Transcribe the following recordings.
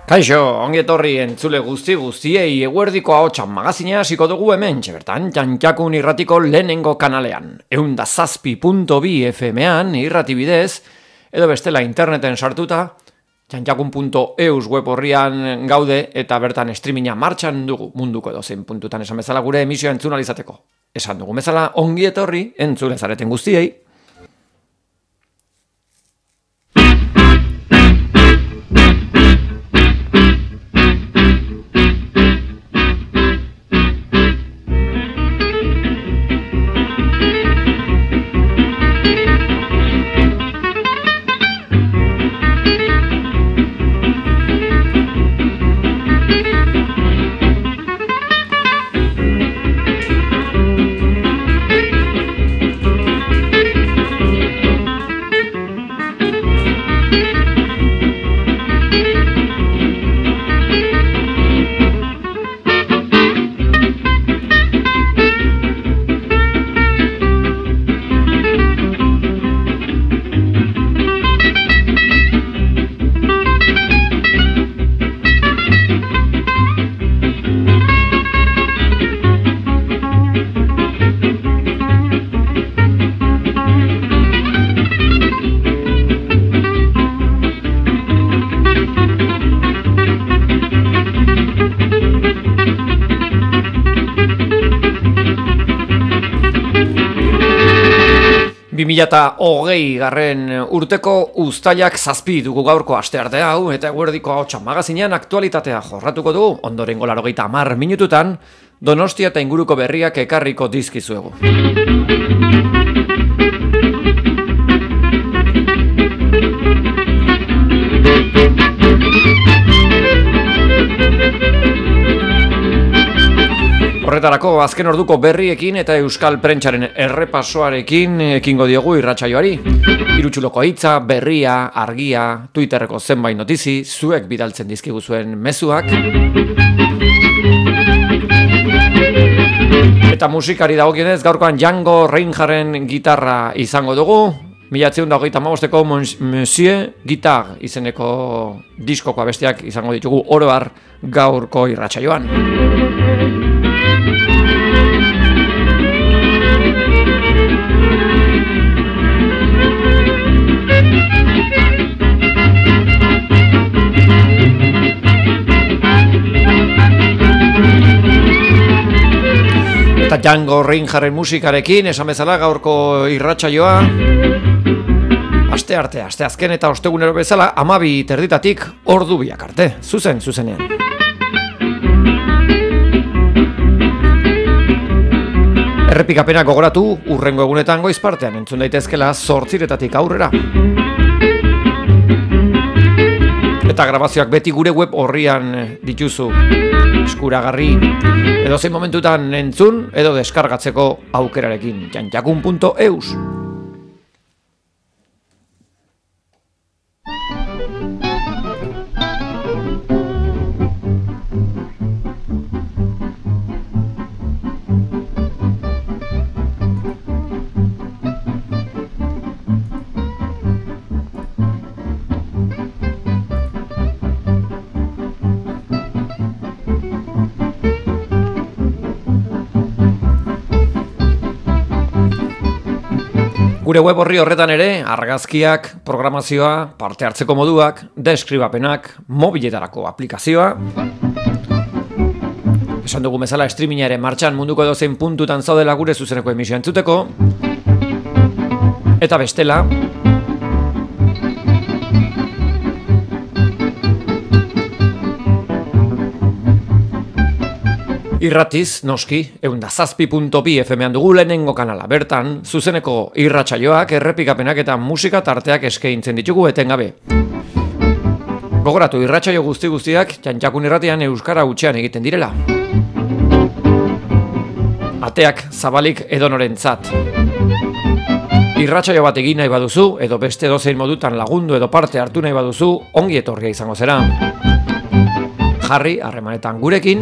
Kaixo, ongi etorri entzule guztiei eguerdiko ahotsan magazina hasiko dugu hemen, bertan Txantxakun irratiko lehenengo kanalean. 107.2 FM-an irrati bidez, edo bestela interneten sartuta, txantxakun.eus web horrian gaude eta bertan streaminga martxan dugu munduko edozein puntutan esan bezala gure emisioa entzun izateko. Esan dugu bezala ongi etorri entzule zareten guztiei. Eta 2020 urteko uztailak 7 dugu gaurko astearte hau eta eguerdiko ahotsa magazinean aktualitatea jorratuko dugu ondorengo 90 minututan Donostia eta inguruko berriak ekarriko dizkizuegu. Horretarako azken orduko berriekin eta euskal prentsaren errepasoarekin ekingo diogu irratsaioari. Irutsuloko hitza, berria, argia, Twitterreko zenbait notizi, zuek bidaltzen dizkiguzuen mezuak. Eta musikari dagokionez gaurkoan Django Reinhardten gitarra izango dugu. 1925ko Monsieur Guitar izeneko diskoko abestiak izango ditugu oro har gaurko irratsaioan. Eta Django Reinhardten musikarekin esan bezala gaurko irratsaioa asteazken eta ostegunero bezala 12:30 ordu biak arte, zuzenean. Errepikapena gogoratu, urrengo egunetan goiz partean entzun daitezkela 8:00 aurrera. Eta grabazioak beti gure web horrian dituzu eskuragarri. Edozein momentutan entzun edo deskargatzeko aukerarekin txantxakun.eus. Gure web horri horretan ere, argazkiak, programazioa, parte hartzeko moduak, deskribapenak, mobiletarako aplikazioa. Esan dugu bezala streaminga ere martxan munduko edozein puntutan zaudela gure zuzeneko emisioa entzuteko. Eta bestela, irratiz, noski, 107.2 FM-an dugu lehenengo kanala. Bertan, zuzeneko irratsaioak, errepikapenak eta musika tarteak eskaintzen ditugu etengabe. Gogoratu, irratsaio guztiak Txantxakun irratian euskara hutsean egiten direla. Ateak zabalik edonorentzat. Irratsaio bat egin nahi baduzu, edo beste edozein modutan lagundu edo parte hartu nahi baduzu, ongi etorria izango zera. Jarri, harremanetan gurekin.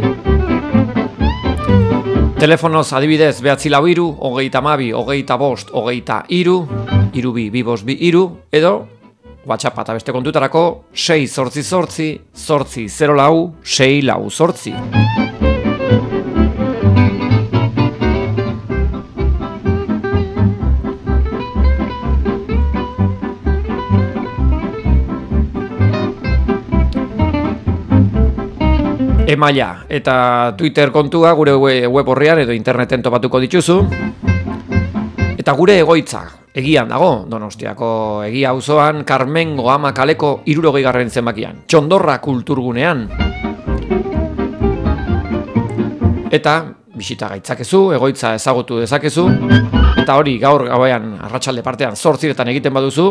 Telefonoz adibidez 943 22 25 23, 222 edo WhatsApp eta beste kontutarako 688-804-648. Emaila eta Twitter kontua gure web orrian edo interneten topatuko dituzu. Eta gure egoitza, egian dago, Donostiako egia auzoan, Karmengo Ama kaleko 60. zenbakian, Txondorra kulturgunean. Eta bisita gaitzakezu, egoitza ezagutu dezakezu, eta hori gaur gauean arratsalde partean 8 egiten baduzu,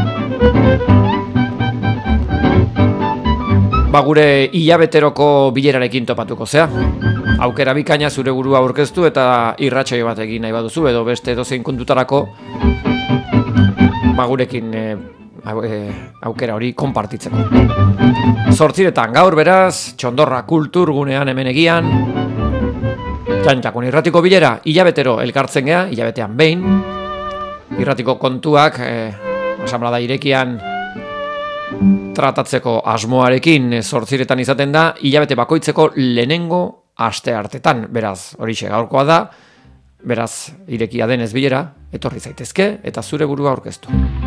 gure hilabeteroko bilerarekin topatuko zea. Aukera bikaina zure burua aurkeztu eta irratsaio bat egin nahi baduzu edo beste edozein kontutarako gurekin aukera hori konpartitzeko. 8 gaur beraz, Txondorra kulturgunean hemen egian. Jantxakun irratiko bilera, hilabetero elkartzen gea, hilabetean behin. Irratiko kontuak, asamblada irekian tratatzeko asmoarekin 8 izaten da, hilabete bakoitzeko lehenengo aste hartetan, beraz, horixe gaurkoa da, beraz, irekia denez bilera, etorri zaitezke eta zure burua aurkeztu.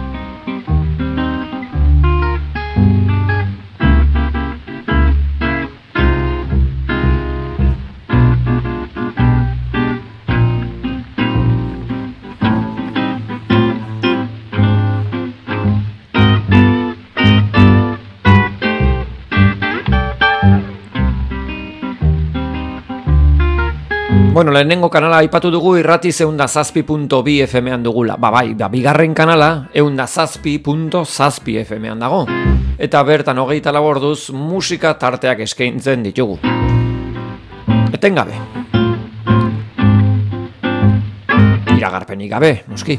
Bueno, lehenengo kanala aipatu dugu irrati 107.2 FM-an dugula. Bigarren kanala 107.7 FM-an dago. Eta bertan 24 orduz musika tarteak eskaintzen ditugu. Etengabe. Iragarpenik gabe, noski.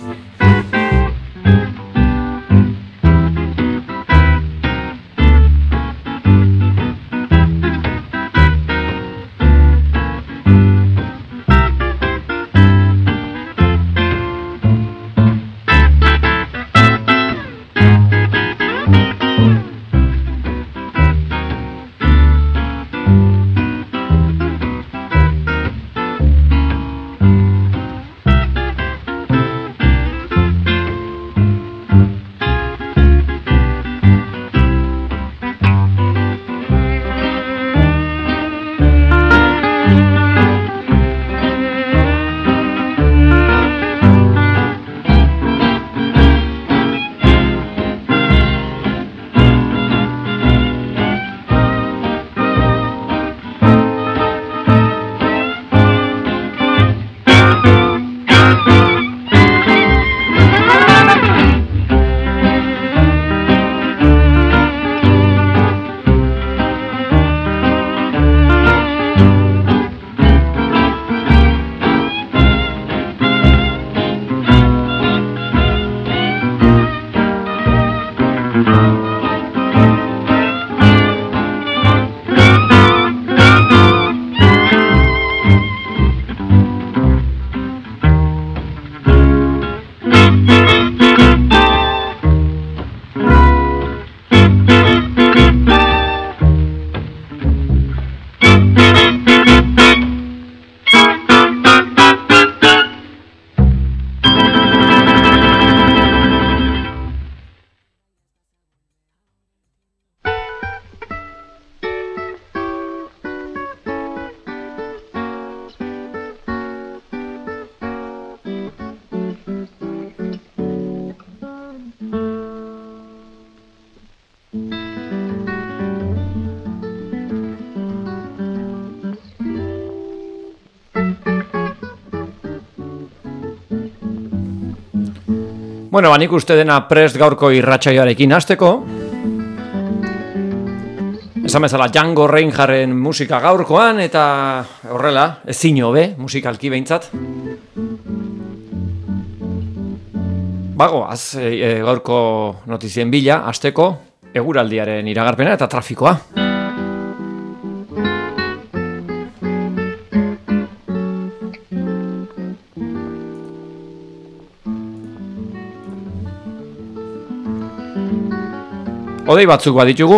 Bueno, nik uste dena prest gaurko irratsaioarekin hasteko. Esan bezala Django Reinhardten musika gaurkoan eta horrela, ezin hobe musikalki behintzat. Bagoaz, gaurko notizien bila hasteko eguraldiaren iragarpena eta trafikoa. Hodei batzuk baditugu,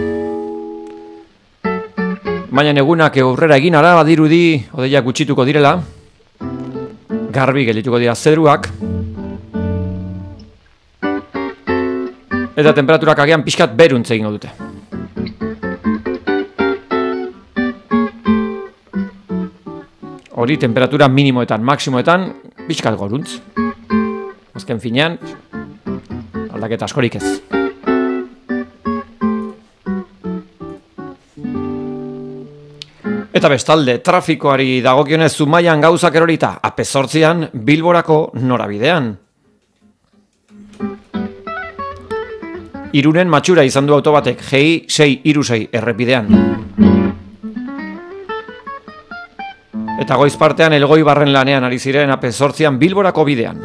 baina egunak aurrera egin ara badirudi hodeiak gutxituko direla, garbi geldituko dira zerruak, eta temperaturak agian pixkat beruntze egingo dute. Hori temperatura minimoetan, maksimoetan, pixkat goruntz. Azken finean, aldaketa askorik ez. Eta bestalde, trafikoari dagokionez Zumaian gauzak erorita, AP8an Bilborako norabidean. Irunen matxura izan du autobatek GI 636 errepidean. Eta goiz partean Elgoibarren lanean ari ziren AP8an Bilborako bidean.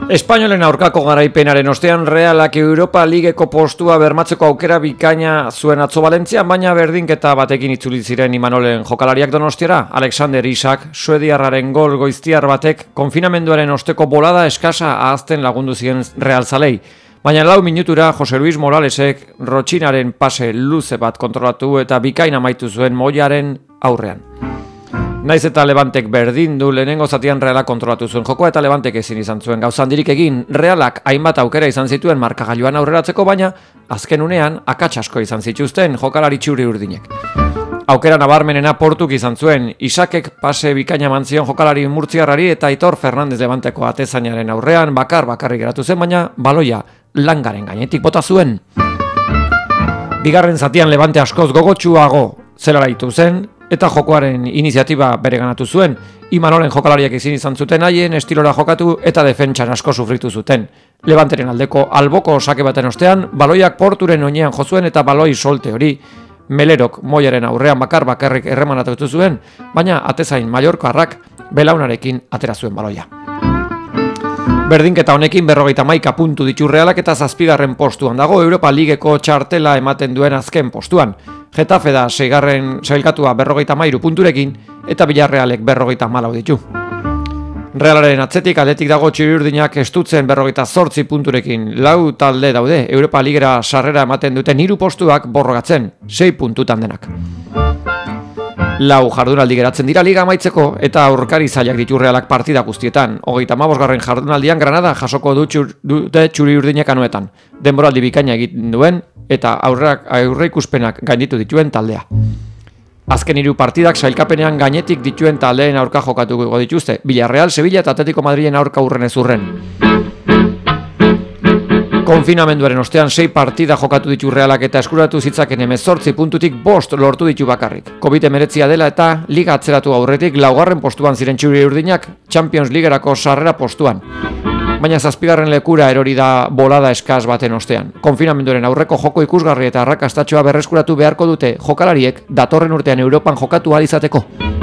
Espainolen aurkako garaipenaren ostean Realak Europa Ligeko postua bermatzeko aukera bikaina zuen atzo Valentzian, baina berdinketa batekin itzuli ziren Imanolen jokalariak Donostiara. Alexander Isak, suediarraren gol goiztiar batek konfinamenduaren osteko bolada eskasa ahazten lagundu ziren Realzalei. Baina 4 minutura Jose Luis Moralesek Rotxinaren pase luze bat kontrolatu eta bikaina amaitu zuen Mollaren aurrean. Naiz eta Levantek berdin du, lehenengo zatian Realak kontrolatu zuen jokoa eta Levantek ezin izan zuen gauza handirik egin. Realak hainbat aukera izan zituen markagailuan aurreratzeko, baina azken unean akats asko izan zituzten jokalari txuri urdinek. Aukera nabarmenena Portuk izan zuen, Isakek pase bikaina mantzion jokalari murtziarrari eta Aitor Fernandez Levanteko atezainaren aurrean bakarrik geratu zen, baina baloia langaren gainetik bota zuen. Bigarren zatian Levante askoz gogotsuago zelaraitu zen, eta jokoaren iniziatiba bereganatu zuen. Imanolen jokalariak ezin izan zuten haien estilora jokatu eta defentsan asko sufritu zuten. Levanteren aldeko alboko sake baten ostean, baloiak Porturen oinean jo zuen eta baloi solte hori Melerok Mollaren aurrean bakarrik erremanatu zuen, baina atezain Mallorcarrak belaunarekin atera zuen baloia. Berdinketa honekin 51 puntu ditu Realak eta 7. postuan dago Europa Ligeko txartela ematen duen azken postuan. Getafe da 6. sailkatua 53 punturekin eta Villarrealek 54 ditu. Realaren atzetik aldetik dago txuri-urdinak estutzen 48 punturekin. 4 talde daude Europa Ligera sarrera ematen duten 3 postuak borrokatzen, 6 puntutan denak. 4 jardunaldi geratzen dira liga amaitzeko eta aurkari zailak ditu Realak partida guztietan. 35. jardunaldian Granada jasoko dute txuri-urdinek anoetan. Denboraldi bikaina egiten duen eta aurreikuspenak gainditu dituen taldea. Azken 3 partidak sailkapenean gainetik dituen taldeen aurka jokatuko dituzte. Villarreal, Sevilla eta Atletico Madrilen aurka urrenez urren. Konfinamenduaren ostean 6 partida jokatu ditu Realak eta eskuratu zitzaken 18 puntutik 5 lortu ditu bakarrik. COVID-19 dela eta liga atzeratu aurretik 4. postuan ziren txuri-urdinak Champions Leaguerako sarrera postuan. Baina 7. lekura erori da bolada eskaz baten ostean. Konfinamenduaren aurreko joko ikusgarri eta arrakastatxoa berreskuratu beharko dute jokalariek datorren urtean Europan jokatu ahal izateko.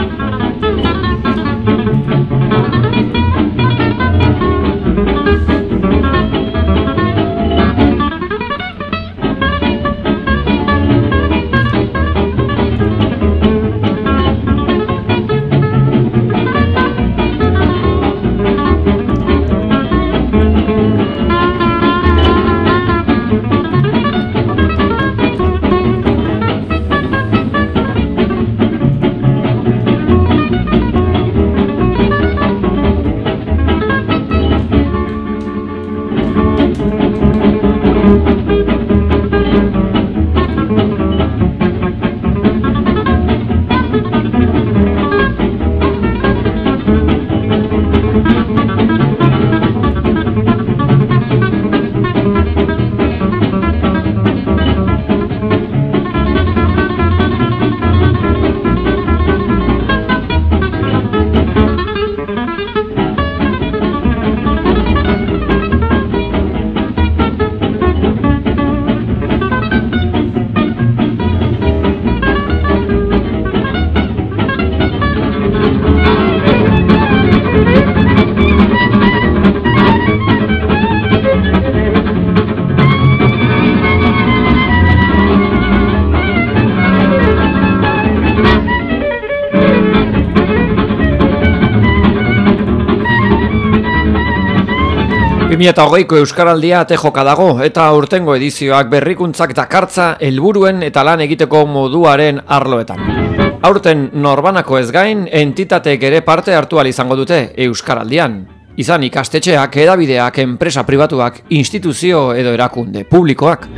Eta hogeiko Euskaraldia ate joka dago eta urtengo edizioak berrikuntzak dakartza helburuen eta lan egiteko moduaren arloetan. Aurten norbanako ez gain, entitateek ere parte hartu ahal izango dute Euskaraldian. Izan ikastetxeak, hedabideak, enpresa pribatuak, instituzio edo erakunde publikoak.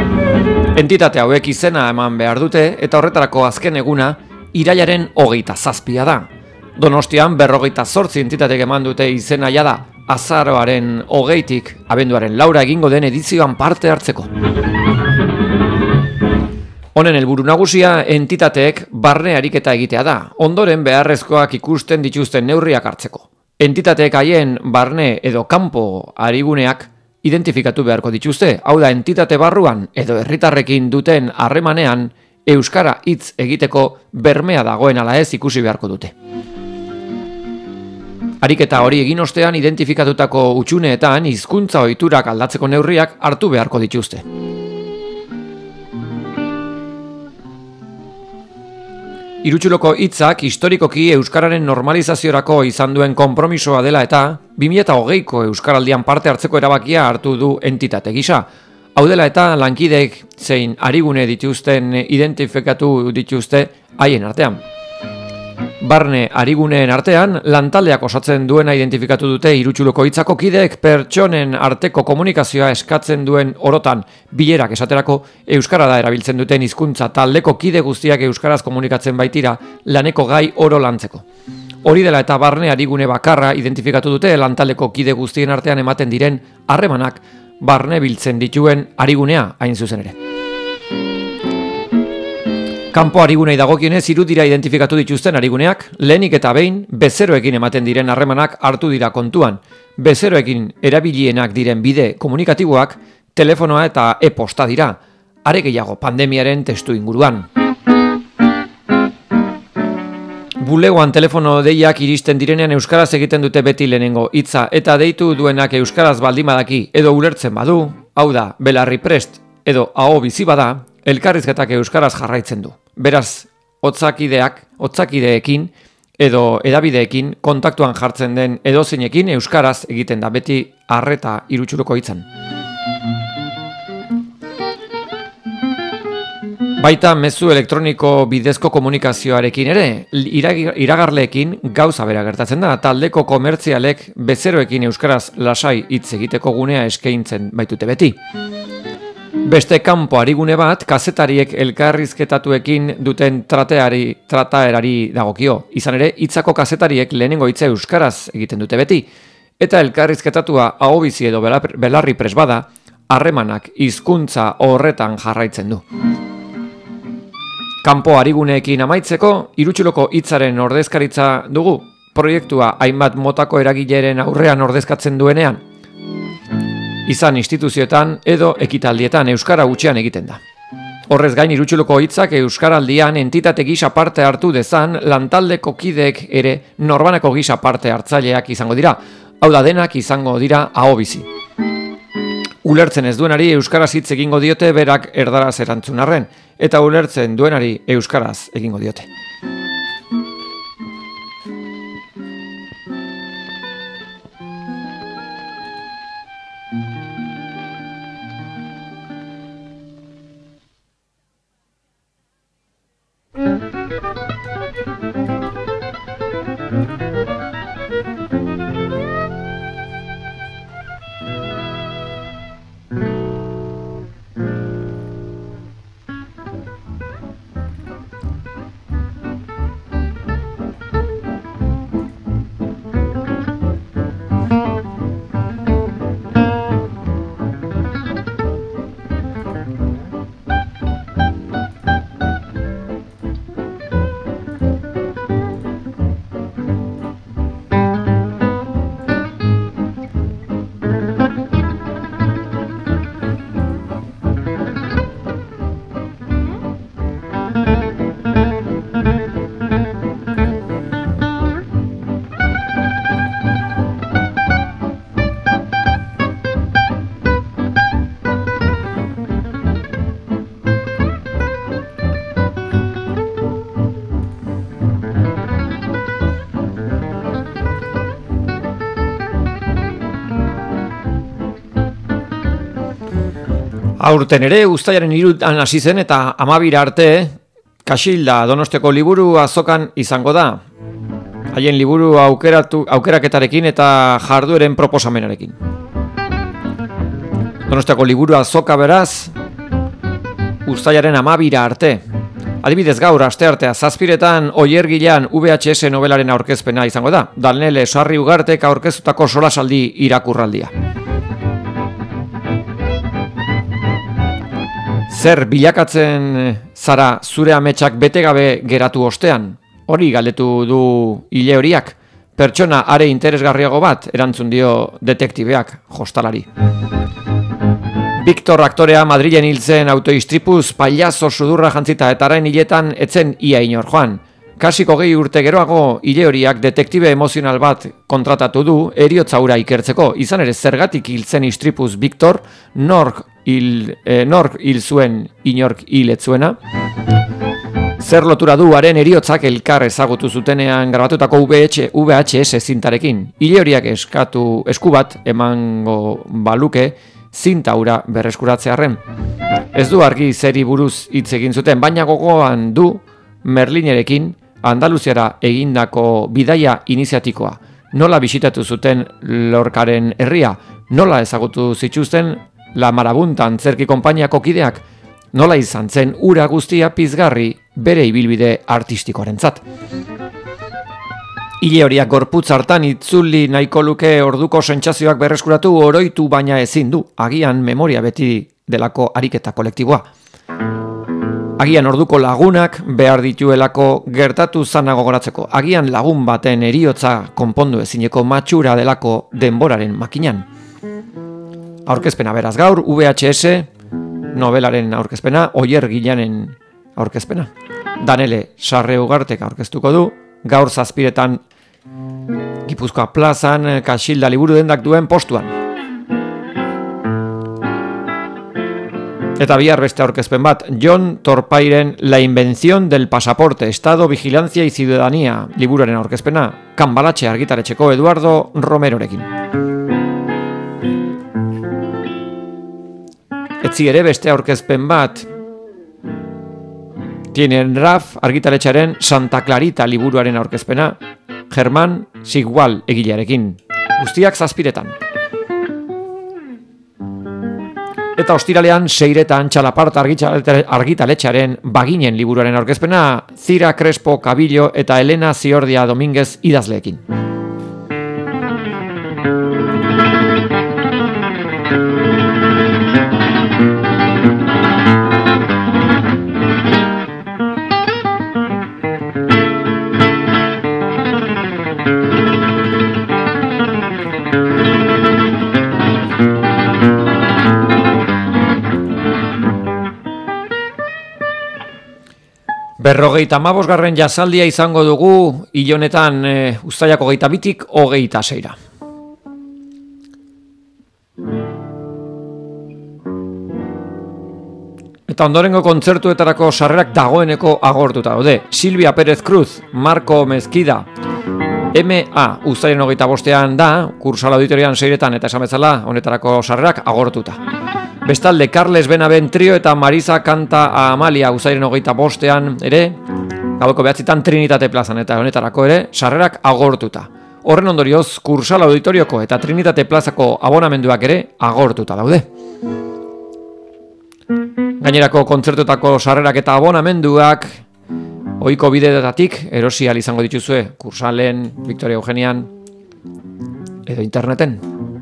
Entitate hauek izena eman behar dute eta horretarako azken eguna irailaren 27 da. Donostian 58 entitatek eman dute izena jada. Azaroaren 20tik abenduaren 4 egingo den edizioan parte hartzeko. Honen helburu nagusia entitateek barne ariketa egitea da, ondoren beharrezkoak ikusten dituzten neurriak hartzeko. Entitateek haien barne edo kanpo ariguneak identifikatu beharko dituzte, hau da entitate barruan edo herritarrekin duten harremanean euskara hitz egiteko bermea dagoen ala ez ikusi beharko dute. Ariketa hori egin ostean identifikatutako hutsuneetan hizkuntza ohiturak aldatzeko neurriak hartu beharko dituzte. Irutsuloko hitzak historikoki euskararen normalizaziorako izan duen konpromisoa dela eta 2020ko euskaraldian parte hartzeko erabakia hartu du entitate gisa. Hau dela eta lankideek zein arigune dituzten identifikatu dituzte haien artean. Barne ariguneen artean, lantaldeak osatzen duena identifikatu dute irutsuloko hitzako kideek pertsonen arteko komunikazioa eskatzen duen orotan bilerak esaterako euskara da erabiltzen duten hizkuntza taldeko kide guztiak euskaraz komunikatzen baitira laneko gai oro lantzeko. Hori dela eta barne arigune bakarra identifikatu dute lantaldeko kide guztien artean ematen diren harremanak barne biltzen dituen arigunea hain zuzen ere. Kanpo arigunei dagokionez irudira identifikatu dituzten ariguneak, lehenik eta behin bezeroekin ematen diren harremanak hartu dira kontuan. Bezeroekin erabilienak diren bide komunikatiboak, telefonoa eta e-posta dira, are gehiago pandemiaren testu inguruan. Bulegoan telefono deiak iristen direnean euskaraz egiten dute beti lehenengo hitza eta deitu duenak euskaraz baldin badaki edo ulertzen badu, hau da, belarri prest edo aho bizi bada, elkarrizketak euskaraz jarraitzen du. Beraz, hotzakideekin edo edabideekin kontaktuan jartzen den edozeinekin euskaraz egiten da beti arreta irutsuloko hitzan. Baita mezu elektroniko bidezko komunikazioarekin ere, iragarleekin gauza bera gertatzen da, taldeko komertzialek bezeroekin euskaraz lasai hitz egiteko gunea eskaintzen baitute beti. Beste kanpo arigune bat, kazetariek elkarrizketatuekin duten trataerari dagokio. Izan ere, hitzako kazetariek lehenengo hitza euskaraz egiten dute beti. Eta elkarrizketatua ahobizi edo belarri pres bada, harremanak hizkuntza horretan jarraitzen du. Kanpo ariguneekin amaitzeko, irutsuloko hitzaren ordezkaritza dugu, proiektua hainbat motako eragileren aurrean ordezkatzen duenean. Izan instituzioetan edo ekitaldietan euskara hutsean egiten da. Horrez gain irutsuloko hitzak euskaraldian entitate gisa parte hartu dezan lantaldeko kideek ere norbanako gisa parte hartzaileak izango dira. Hau da denak izango dira ahobizi. Ulertzen ez duenari euskaraz hitz egingo diote berak erdaraz erantzun arren, eta ulertzen duenari euskaraz egingo diote. Aurten ere, uztailaren 3 hasi zen eta 12 arte, Kaxilda Donosteko liburu azokan izango da. Haien liburu aukeraketarekin eta jardueren proposamenarekin. Donosteko liburu azoka beraz, uztailaren 12 arte. Adibidez gaur, asteartea, 7:00 Oiergilean VHS novelaren aurkezpena izango da. Danele Sarri Ugartek aurkeztutako solasaldi irakurraldia. Zer bilakatzen zara zure ametsak betegabe geratu ostean? Hori galdetu du hile horiak. Pertsona are interesgarriago bat erantzun dio detektibeak jostalari. Victor aktorea Madrilen hil zen autoistripuz pailazo sudurra jantzita eta haren hiletan etzen ia inor joan. kasiko 20 urte geroago Ilehoriak detektibe emozional bat kontratatu du heriotza hura ikertzeko. Izan ere zergatik hiltzen istripuz Victor, nork hil zuen inork hil ez zuena. Zer lotura du haren heriotzak elkar ezagutu zutenean grabatutako VHS zintarekin. Ilehoriak esku bat emango baluke zinta hura berreskuratzearren. Ez du argi zeri buruz hitz egin zuten, baina gogoan du Merlinerekin Andaluziara egindako bidaia iniziatikoa. Nola bisitatu zuten Lorcaren herria, nola ezagutu zituzten La Marabunta antzerki konpainiako kideak, nola izan zen ura guztia pizgarri bere ibilbide artistikoarentzat. Ilehoriak gorputz hartan itzuli nahiko luke orduko sentsazioak berreskuratu oroitu baina ezin du, agian memoria beti delako ariketa kolektiboa. Agian orduko lagunak behar dituelako gertatu zana gogoratzeko. Agian lagun baten heriotza konpondu ezineko matxura delako denboraren makinan. Aurkezpena beraz gaur, VHS, novelaren aurkezpena, Oier Gilanen aurkezpena. Danele Sarre Ugartek aurkeztuko du, gaur 7:00 Gipuzkoa plazan, Kaxilda liburu dendak duen postuan. Eta bihar beste aurkezpen bat, John Torpairen La invención del pasaporte, Estado, Vigilancia y Ciudadanía liburuaren aurkezpena, Kanbalatxe argitaletxeko Eduardo Romerorekin. Etzi ere beste aurkezpen bat, Tienen Raf argitaletxaren Santa Clarita liburuaren aurkezpena, Germán Sigwal egilearekin. Guztiak 7:00. Eta ostiralean 6:00 Txalaparta argitaletxaren Baginen liburuaren aurkezpena, Zira Crespo Cabillo eta Elena Ziordia Domínguez idazleekin. Berrogeita 15. Jazaldia izango dugu hilonetan uztailako 22-tik 26-ra. Eta ondorengo kontzertuetarako sarrerak dagoeneko agortuta daude. Silvia Pérez Cruz, Marco Mezquida, M.A. uztailaren 25-ean da, Kursal Auditorian 6-etan eta esan bezala honetarako sarrerak agortuta. Bestalde, Carles Benaven Trio eta Marisa Canta a Amalia uztailaren 25-ean ere, gaueko 9-etan Trinitate plazan eta honetarako ere, sarrerak agortuta. Horren ondorioz, Kursal Auditorioko eta Trinitate plazako abonamenduak ere agortuta daude. Gainerako kontzertutako sarrerak eta abonamenduak ohiko bideetatik erosi ahal izango dituzue Kursalen, Victoria Eugenian edo interneten.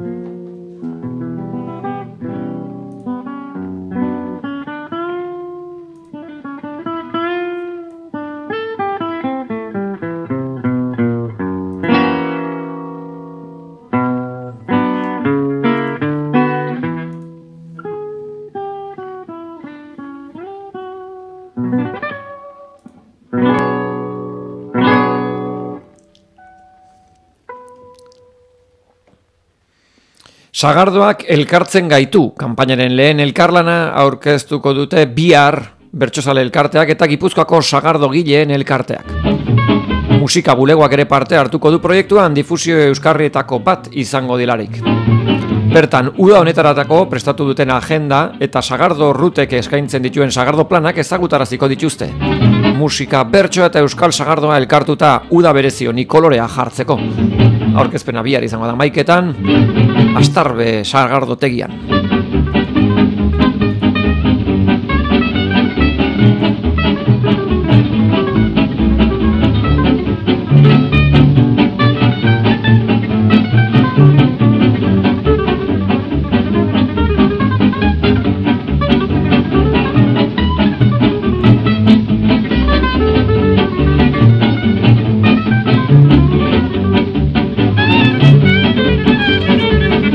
Sagardoak elkartzen gaitu, kanpainaren lehen elkarlana aurkeztuko dute bihar Bertsozale elkarteak eta Gipuzkoako sagardogileen elkarteak. Musika bulegoak ere parte hartuko du proiektuan difusio euskarrietako bat izango dilarik. Bertan, uda honetaratako prestatu duten agenda eta sagardo rutek eskaintzen dituen sagardo planak ezagutaraziko dituzte. Musika, bertsoa eta euskal sagardoa elkartuta uda berezi honi kolorea jartzeko. Aurkezpena bihar izango da 11:00etan, Astarbe sagardotegian.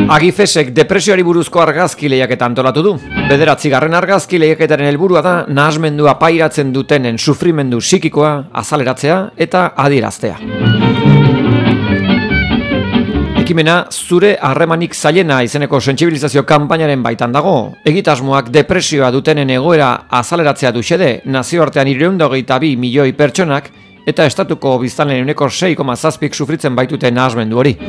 Agifesek depresioari buruzko argazki lehiaketa antolatu du. 9. argazki lehiaketaren helburua da nahasmendua pairatzen dutenen sufrimendu psikikoa azaleratzea eta adieraztea. Ekimena zure harremanik zailena izeneko sentsibilizazio kanpainaren baitan dago. Egitasmoak depresioa dutenen egoera azaleratzea du xede, nazioartean 322 milioi pertsonak eta estatuko biztanleen 6,7 sufritzen baituten nahasmendu hori.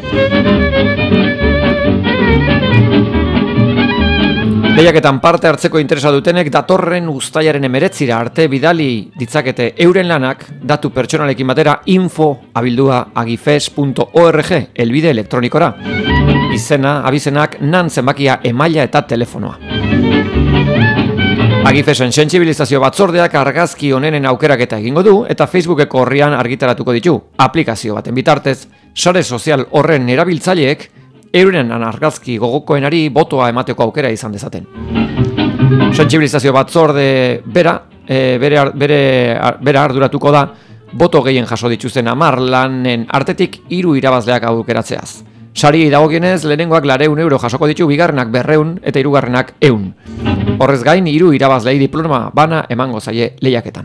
Lehiaketan parte hartzeko interesa dutenek datorren uztailaren 19 arte bidali ditzakete euren lanak datu pertsonalekin batera info@agifes.org helbide elektronikora. Izena, abizenak, nan zenbakia, emaila eta telefonoa. Agifesen sentsibilizazio batzordeak argazki honenen aukeraketa egingo du eta Facebookeko orrian argitaratuko ditu. Aplikazio baten bitartez, sare sozial horren erabiltzaileek euren argazki gogokoenari botoa emateko aukera izan dezaten. Sentsibilizazio batzorde bere arduratuko da boto gehien jaso dituzten 10 lanen artetik 3 irabazleak aukeratzeaz. Sari dagokienez, lehenengoak 400 euro jasoko ditu, bigarrenak 200 eta hirugarrenak 100. Horrez gain, 3 irabazlei diploma bana emango zaie lehiaketan.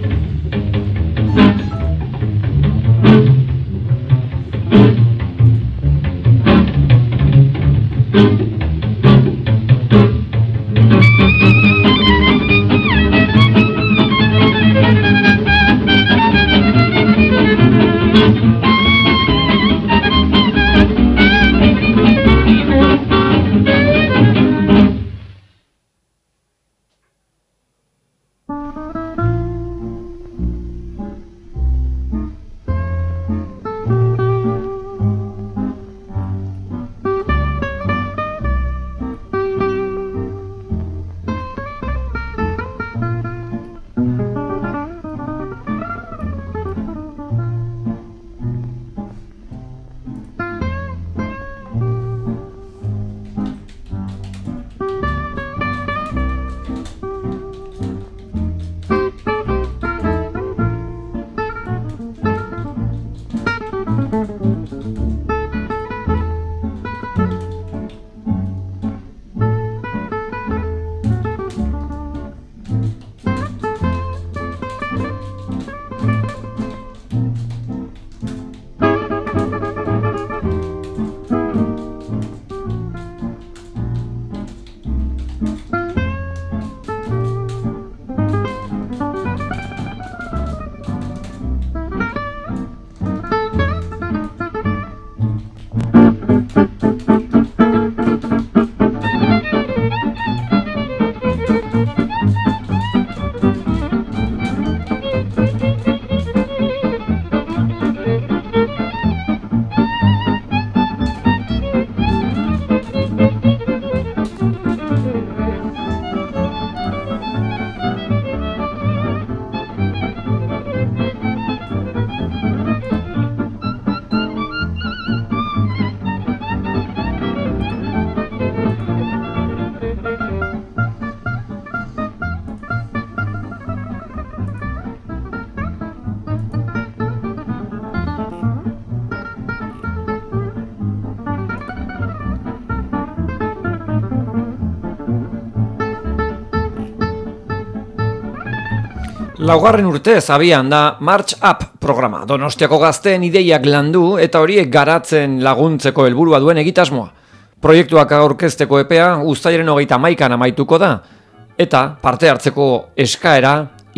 Laugarren urtez abian da March Up programa. Donostiako gazteen ideiak landu eta horiek garatzen laguntzeko helburua duen egitasmoa. Proiektuak aurkezteko epea uztailaren 31an amaituko da eta parte hartzeko eskaera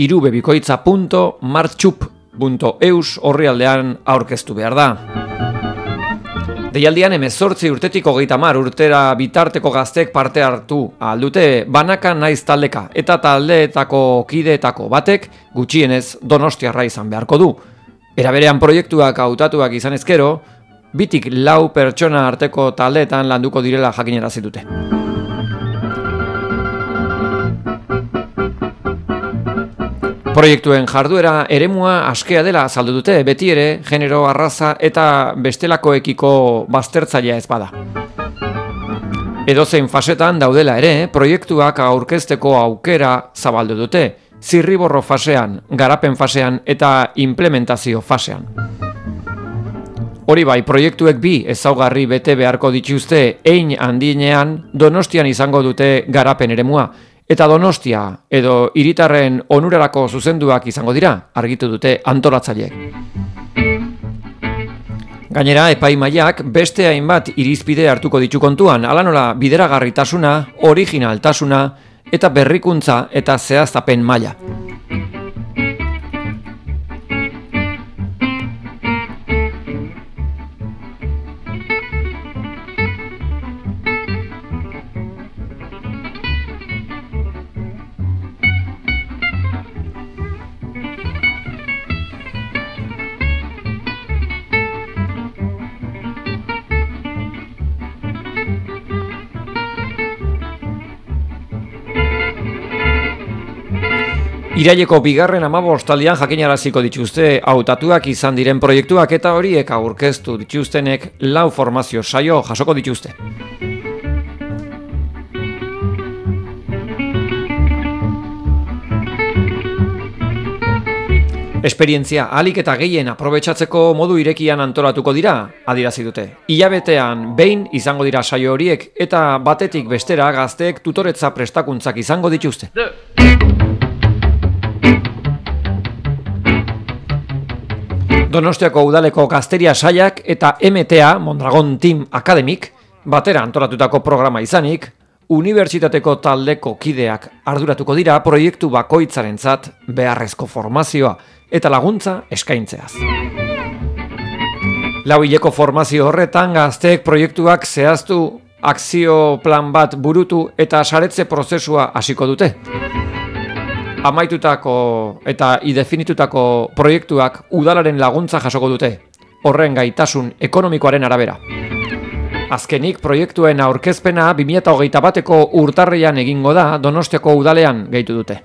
irubebikoitza.marchup.eus orrialdean aurkeztu behar da. Deialdian 18 urtetik 30 urtera bitarteko gazteek parte hartu aldute banaka naiz taldeka eta taldeetako kideetako batek gutxienez donostiarra izan beharko du. Era berean proiektuak hautatuak izan ezkero, 2-4 pertsona arteko taldeetan landuko direla jakinarazi dute. Proiektuen jarduera eremua askea dela azaldu dute, beti ere genero, arraza eta bestelakoekiko baztertzailea ez bada. Edozein fasetan daudela ere, proiektuak aurkezteko aukera zabaldu dute, zirriborro fasean, garapen fasean eta implementazio fasean. Hori bai, proiektuek bi ezaugarri bete beharko dituzte hein handienean Donostian izango dute garapen eremua. Eta Donostia edo hiritarren onurarako zuzenduak izango dira, argitu dute antolatzaileek. Gainera, epaimahaiak beste hainbat irizpide hartuko ditu kontuan, hala nola bideragarritasuna, originaltasuna eta berrikuntza eta zehaztapen maila. Iraileko bigarren 15 jakinaraziko dituzte hautatuak izan diren proiektuak eta horiek aurkeztu dituztenek 4 formazio saio jasoko dituzte. Esperientzia ahalik eta gehien aprobetxatzeko modu irekian antolatuko dira, adierazi dute. Hilabetean behin izango dira saio horiek eta batetik bestera gazteek tutoretza prestakuntzak izango dituzte. Donostiako udaleko gazteria saiak eta MTA, Mondragon Team Academic, batera antolatutako programa izanik, unibertsitateko taldeko kideak arduratuko dira proiektu bakoitzarentzat beharrezko formazioa eta laguntza eskaintzeaz. 4 hileko formazio horretan gazteek proiektuak zehaztu, akzio plan bat burutu eta saretze prozesua hasiko dute. Amaitutako eta idefinitutako proiektuak udalaren laguntza jasoko dute, horren gaitasun ekonomikoaren arabera. Azkenik proiektuen aurkezpena 2021ko urtarrian egingo da Donostiako udalean gehitu dute.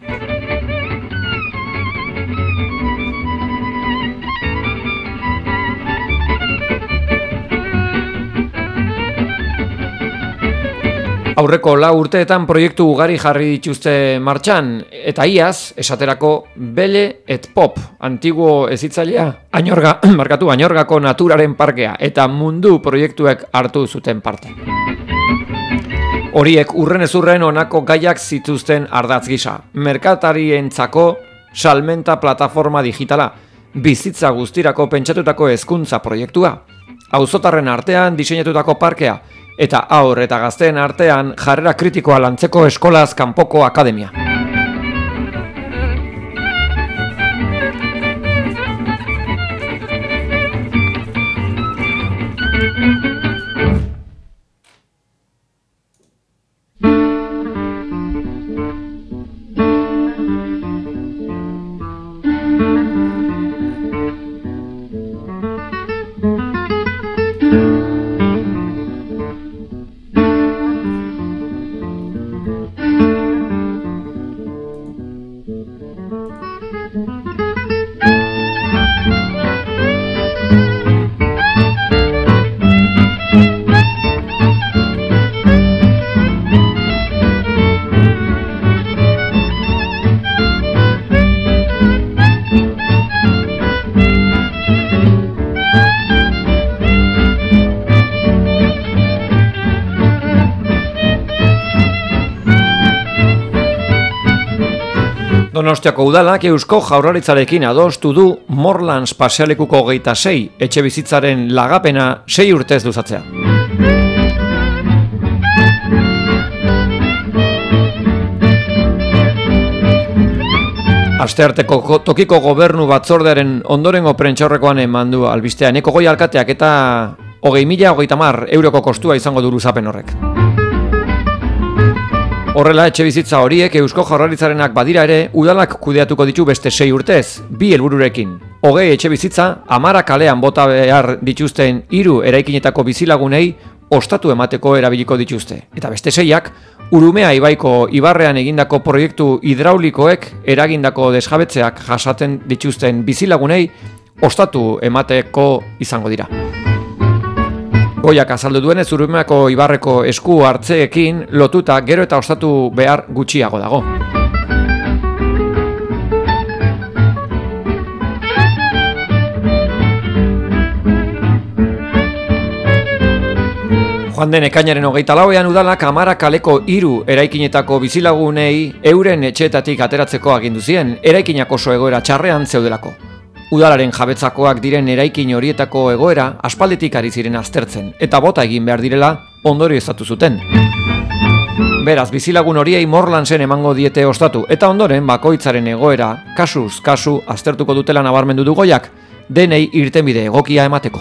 Aurreko 4 urteetan proiektu ugari jarri dituzte martxan, eta iaz, esaterako Bele et Pop, antiguo ezitzailea, Añorgako naturaren parkea, eta mundu proiektuek hartu zuten parte. Horiek urren ez urren honako gaiak zituzten ardatz gisa. Merkatarientzako salmenta plataforma digitala, bizitza guztirako pentsatutako hezkuntza proiektua, auzotarren artean diseinatutako parkea, eta haur eta gazteen artean jarrera kritikoa lantzeko eskolaz kanpoko akademia. Donostiako udalak Eusko Jaurlaritzarekin adostu du Morlans pasealekuko 26 etxe bizitzaren lagapena 6 urtez luzatzea. Astearteko tokiko gobernu batzordearen ondorengo prentsaurrekoan eman du albistea. Eneko Goi alkateak eta 20.030 euroko kostua izango du luzapen horrek. Horrela, etxe bizitza horiek Eusko Jaurlaritzarenak badira ere, udalak kudeatuko ditu beste 6 urtez, 2 helbururekin. 20 etxe bizitza, 10 kalean bota behar dituzten 3 eraikinetako bizilagunei ostatu emateko erabiliko dituzte. Eta beste 6ak, Urumea ibaiko ibarrean egindako proiektu hidraulikoek eragindako desjabetzeak jasaten dituzten bizilagunei ostatu emateko izango dira. Goiak azaldu duenez, Urumeako ibarreko esku hartzeekin lotuta gero eta ostatu behar gutxiago dago. Joan den ekainaren 24ean udalak Amara kaleko 3 eraikinetako bizilagunei euren etxeetatik ateratzeko agindu zien, eraikinak oso egoera txarrean zeudelako. Udalaren jabetzakoak diren eraikin horietako egoera aspalditik ari ziren aztertzen, eta bota egin behar direla ondorioztatu zuten. Beraz, bizilagun horiei Morlansen emango diete ostatu, eta ondoren bakoitzaren egoera kasuz kasu aztertuko dutela nabarmendu du Goiak, denei irtenbide egokia emateko.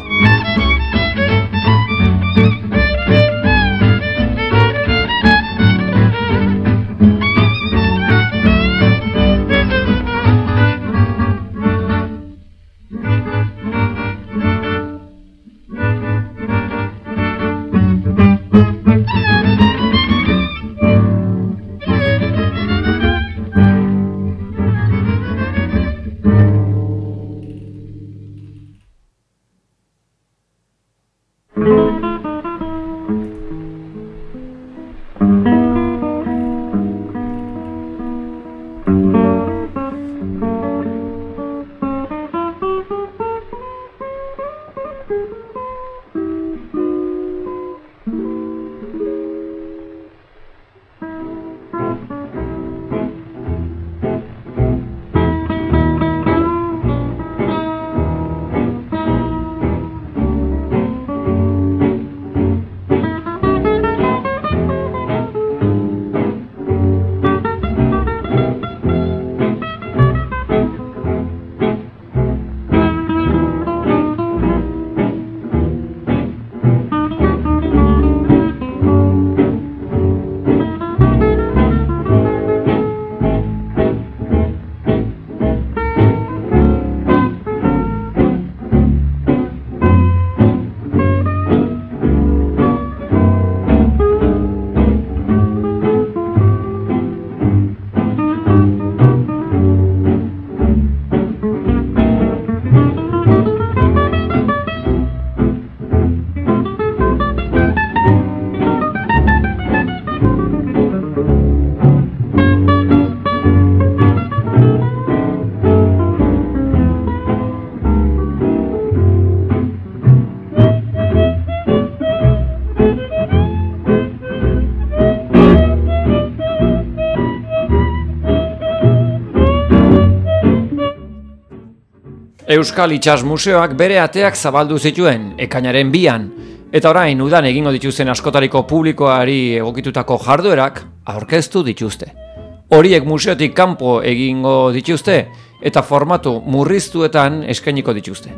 Euskal Itsas Museoak bere ateak zabaldu zituen ekainaren 2an, eta orain udan egingo dituzten askotariko publikoari egokitutako jarduerak aurkeztu dituzte. Horiek museotik kanpo egingo dituzte eta formatu murriztuetan eskainiko dituzte.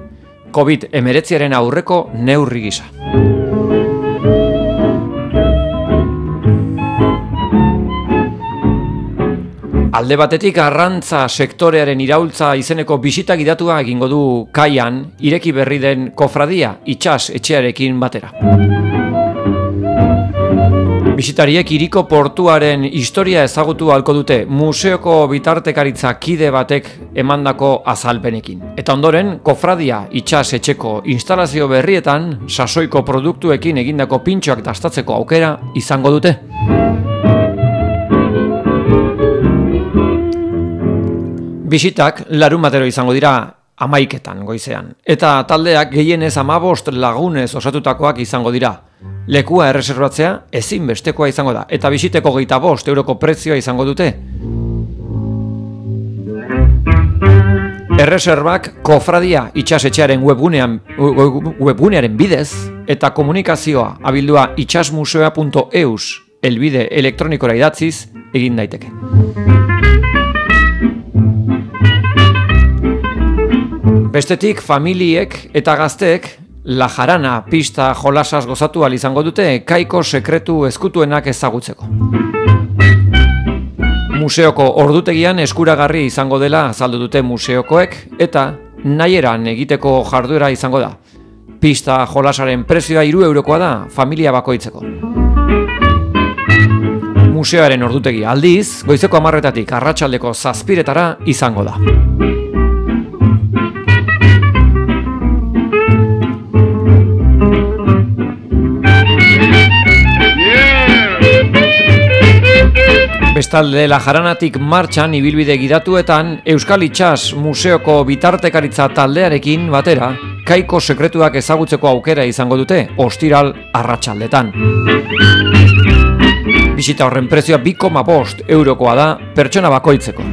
COVID-19 aurreko neurri gisa. Alde batetik arrantza sektorearen iraultza izeneko bisita gidatua egingo du kaian ireki berri den kofradia itsas etxearekin batera. Bisitariek hiriko portuaren historia ezagutu ahalko dute museoko bitartekaritza kide batek emandako azalpenekin. Eta ondoren, kofradia itsas etxeko instalazio berrietan sasoiko produktuekin egindako pintxoak dastatzeko aukera izango dute. Bisitak larunbatero izango dira 11 goizean, eta taldeak gehienez 15 lagunez osatutakoak izango dira. Lekua erreserbatzea ezinbestekoa izango da, eta bisiteko 25 euroko prezioa izango dute. Erreserbak kofradia itsasetxearen webgunearen bidez eta komunikazioa abildua itsasmuseo.eus helbide elektronikora idatziz egin daiteke. Bestetik, familiek eta gazteek La Jarana pista jolasaz gozatu ahal izango dute kaiko sekretu ezkutuenak ezagutzeko. Museoko ordutegian eskuragarri izango dela azaldu dute museokoek eta nahieran egiteko jarduera izango da. Pista jolasaren prezioa 3 eurokoa da familia bakoitzeko. Museoaren ordutegi aldiz, goizeko 10:00 arratsaldeko 7:00 izango da. Bestalde, La Jaranatik martxan ibilbide gidatuetan Euskal Itsas Museoko bitartekaritza taldearekin batera kaiko sekretuak ezagutzeko aukera izango dute ostiral arratsaldetan. Bisita horren prezioa 2,5 eurokoa da pertsona bakoitzeko.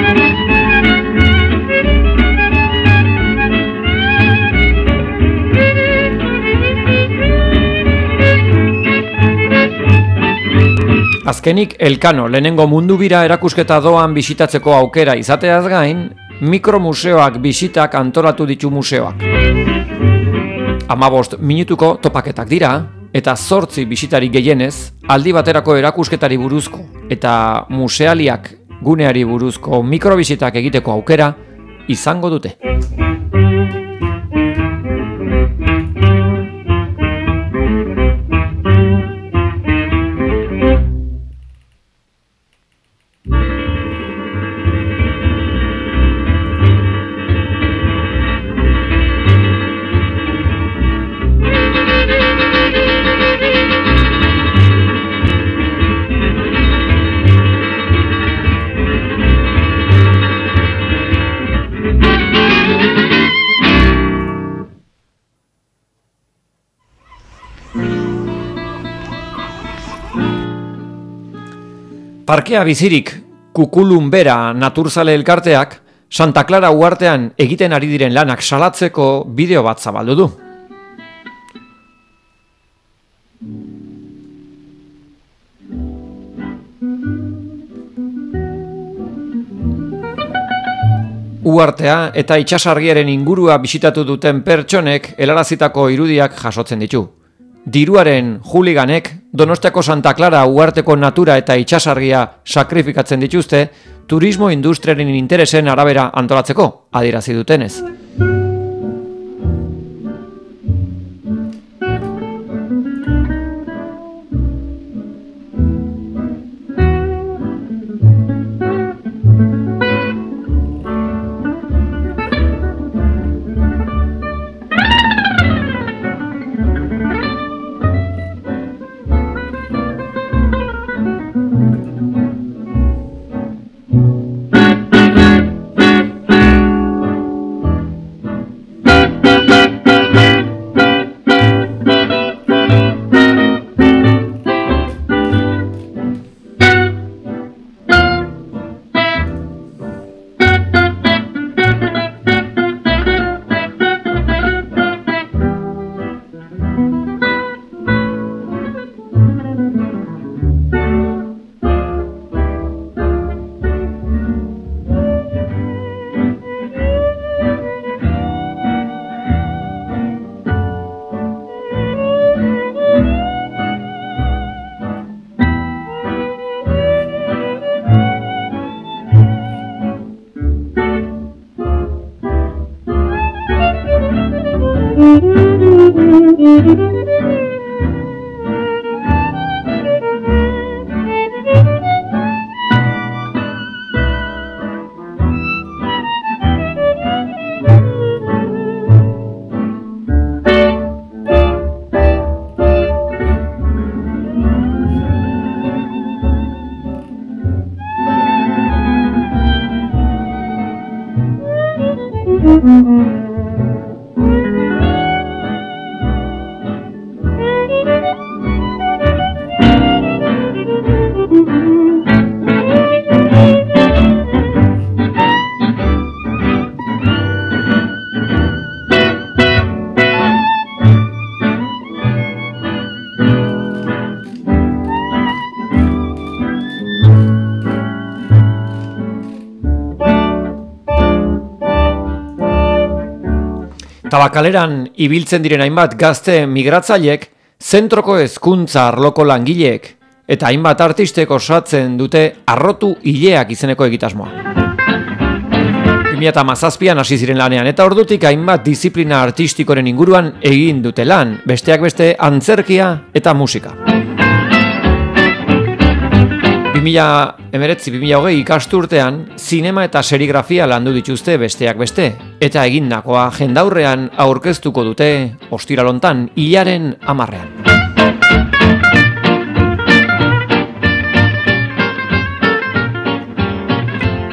Azkenik, Elkano lehenengo mundu bira erakusketa doan bisitatzeko aukera izateaz gain, mikromuseoak bisitak antolatu ditu museoak. 15 minutuko topaketak dira, eta 8 bisitari gehienez, aldi baterako erakusketari buruzko eta musealiak guneari buruzko mikrobisitak egiteko aukera izango dute. Parkea bizirik Kukulun bera naturzale elkarteak Santa Clara uhartean egiten ari diren lanak salatzeko bideo bat zabaldu du. Uhartea eta itsasargiaren ingurua bisitatu duten pertsonek helarazitako irudiak jasotzen ditu. Diruaren juliganek Donostiako Santa Clara uharteko natura eta itsasargia sakrifikatzen dituzte turismo industriaren interesen arabera antolatzeko, adierazi dutenez. Tabakaleran ibiltzen diren hainbat gazte migratzailek, zentroko hezkuntza arloko langileek eta hainbat artistek osatzen dute Arrotu Ileak izeneko egitasmoa. 2017an hasi ziren lanean eta ordutik hainbat disiplina artistikoren inguruan egin dute lan, besteak beste antzerkia eta musika. 2019-2020 ikasturtean zinema eta serigrafia landu dituzte besteak beste, eta egindakoa jendaurrean aurkeztuko dute ostiralontan hilaren 10ean.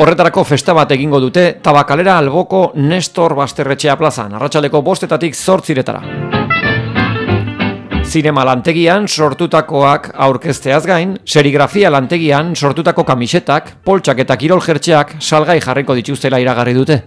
Horretarako festa bat egingo dute Tabakalera alboko Nestor Basterretxea plazan, arratsaldeko 5:00 8:00. Zinema lantegian sortutakoak aurkezteaz gain, serigrafia lantegian sortutako kamisetak, poltsak eta kirol jertxeak salgai jarriko dituztela iragarri dute.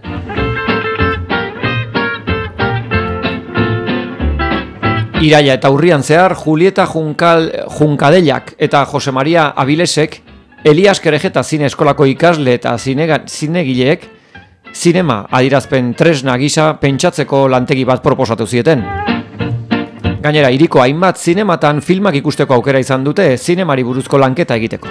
Iraia eta urrian zehar, Julieta Junkadellak eta Jose Maria Abilesek, Elias Kerejeta zine eskolako ikasle eta zinegileek, zinema adirazpen tresna gisa pentsatzeko lantegi bat proposatu zieten. Gainera, hiriko hainbat zinematan filmak ikusteko aukera izan dute zinemari buruzko lanketa egiteko.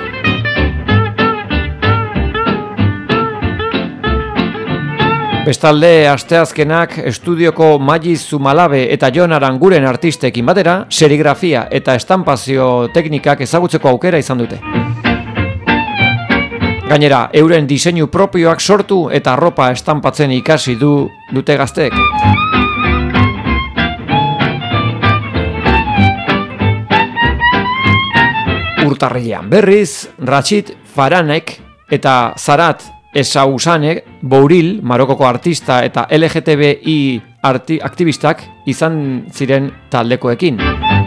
Bestalde, asteazkenak estudioko Magi Zumalabe eta Jon Aranguren artistekin batera, serigrafia eta estampazio teknikak ezagutzeko aukera izan dute. Gainera, euren diseinu propioak sortu eta arropa estampatzen ikasi dute gazteek. Urtarrilean berriz, Rachid Faranek eta Zarat Esausanek Bouril, Marokoko artista eta LGTBI aktivistak izan ziren taldekoekin.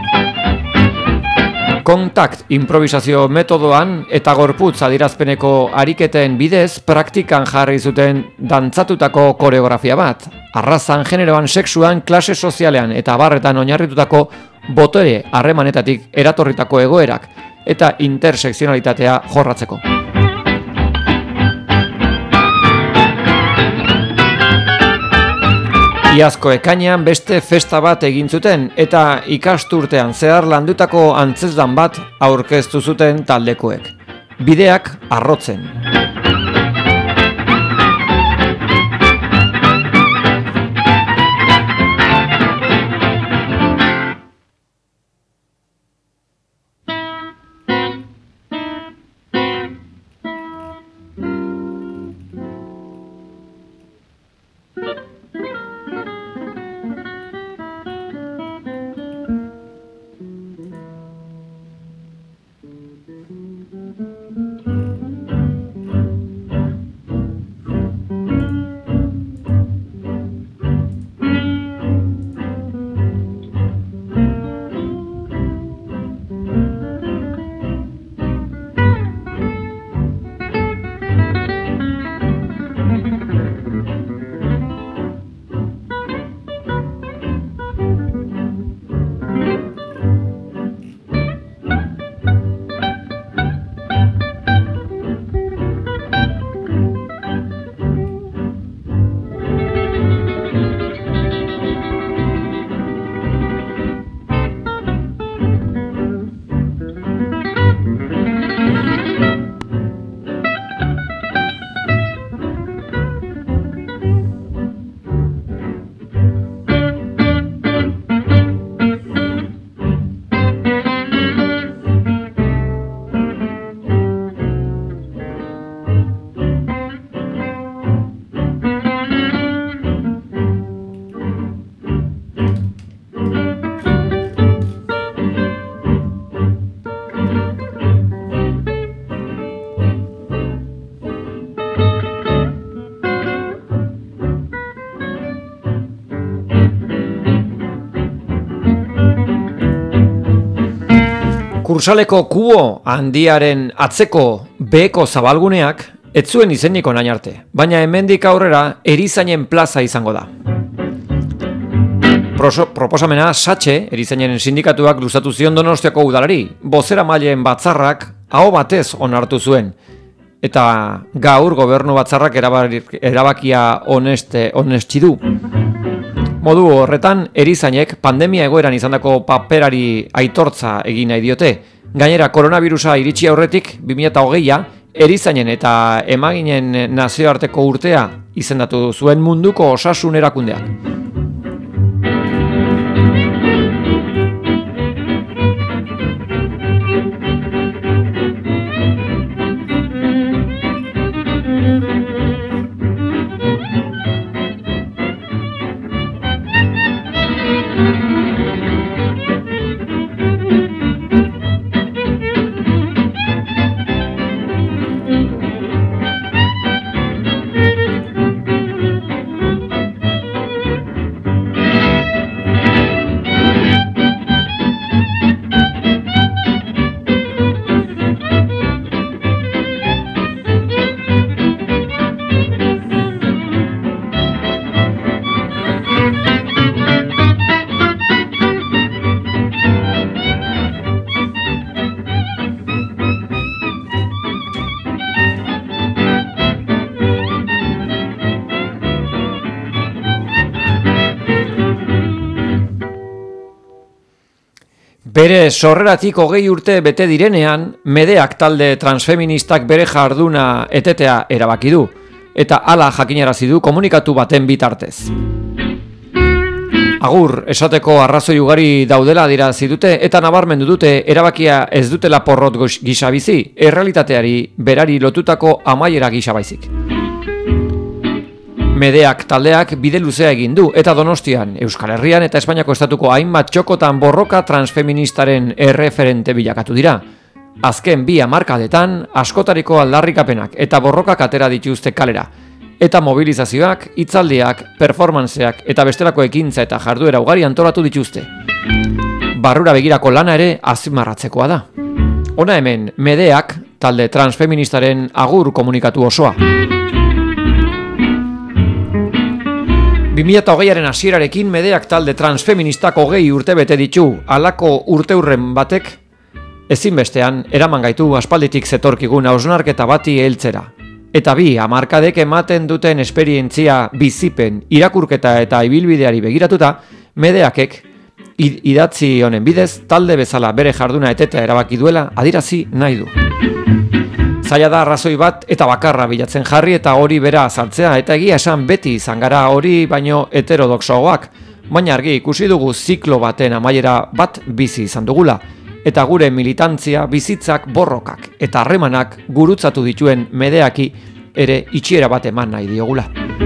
Kontakt improvisazio metodoan eta gorputz adirazpeneko ariketen bidez praktikan jarri zuten dantzatutako koreografia bat. Arrazan, generoan, sexuan, klase sozialean eta barretan oinarritutako botere harremanetatik eratorritako egoerak eta intersekzionalitatea jorratzeko. Iazko ekainean beste festa bat egin zuten eta ikasturtean zehar landutako antzezlan bat aurkeztu zuten taldekoek. Bideak arrotzen. Kursaleko kubo handiaren atzeko beheko zabalguneak ez zuen izenik orain arte, baina hemendik aurrera erizainen plaza izango da. Proposamena Satxe, erizainen sindikatuak luzatu zion Donostiako udalari, bozeramaileen batzarrak aho batez onartu zuen. Eta gaur gobernu batzarrak erabakia onesti du. Modu horretan, erizainek pandemia egoeran izandako paperari aitortza egin nahi diote. Gainera, koronavirusa iritsi aurretik 2020a, erizainen eta emaginen nazioarteko urtea izendatu zuen munduko osasun erakundeak. Bere sorreratik 20 urte bete direnean, Medeak talde transfeministak bere jarduna etetea erabaki du, eta hala jakinarazi du komunikatu baten bitartez. Agur, esateko arrazoi ugari daudela adierazi dute eta nabarmendu dute erabakia ez dutela porrot gisa bizi, errealitateari berari lotutako amaiera gisa baizik. Medeak taldeak bide luzea egin du eta Donostian, Euskal Herrian eta Espainiako estatuko hainbat txokotan borroka transfeministaren erreferente bilakatu dira. Azken 2 hamarkadetan askotariko aldarrikapenak eta borrokak atera dituzte kalera. Eta mobilizazioak, hitzaldiak, performanceak eta bestelako ekintza eta jarduera ugari antolatu dituzte. Barrura begirako lana ere azpimarratzekoa da. Hona hemen, Medeak talde transfeministaren agur komunikatu osoa. 2020aren hasierarekin Medeak talde transfeministak 20 urte bete ditu, halako urteurren batek ezinbestean eraman gaitu aspalditik zetorkigun hausnarketa bati heltzera. Eta 2 hamarkadek ematen duten esperientzia bizipen, irakurketa eta ibilbideari begiratuta, Medeakek idatzi honen bidez talde bezala bere jarduna etetea erabaki duela adierazi nahi du. Zaila da arrazoi bat eta bakarra bilatzen jarri eta hori bera azaltzea, eta egia esan beti izan gara hori baino heterodoxoagoak, baina argi ikusi dugu ziklo baten amaiera bat bizi izan dugula, eta gure militantzia, bizitzak, borrokak eta harremanak gurutzatu dituen Medeaki ere itxiera bat eman nahi diogula.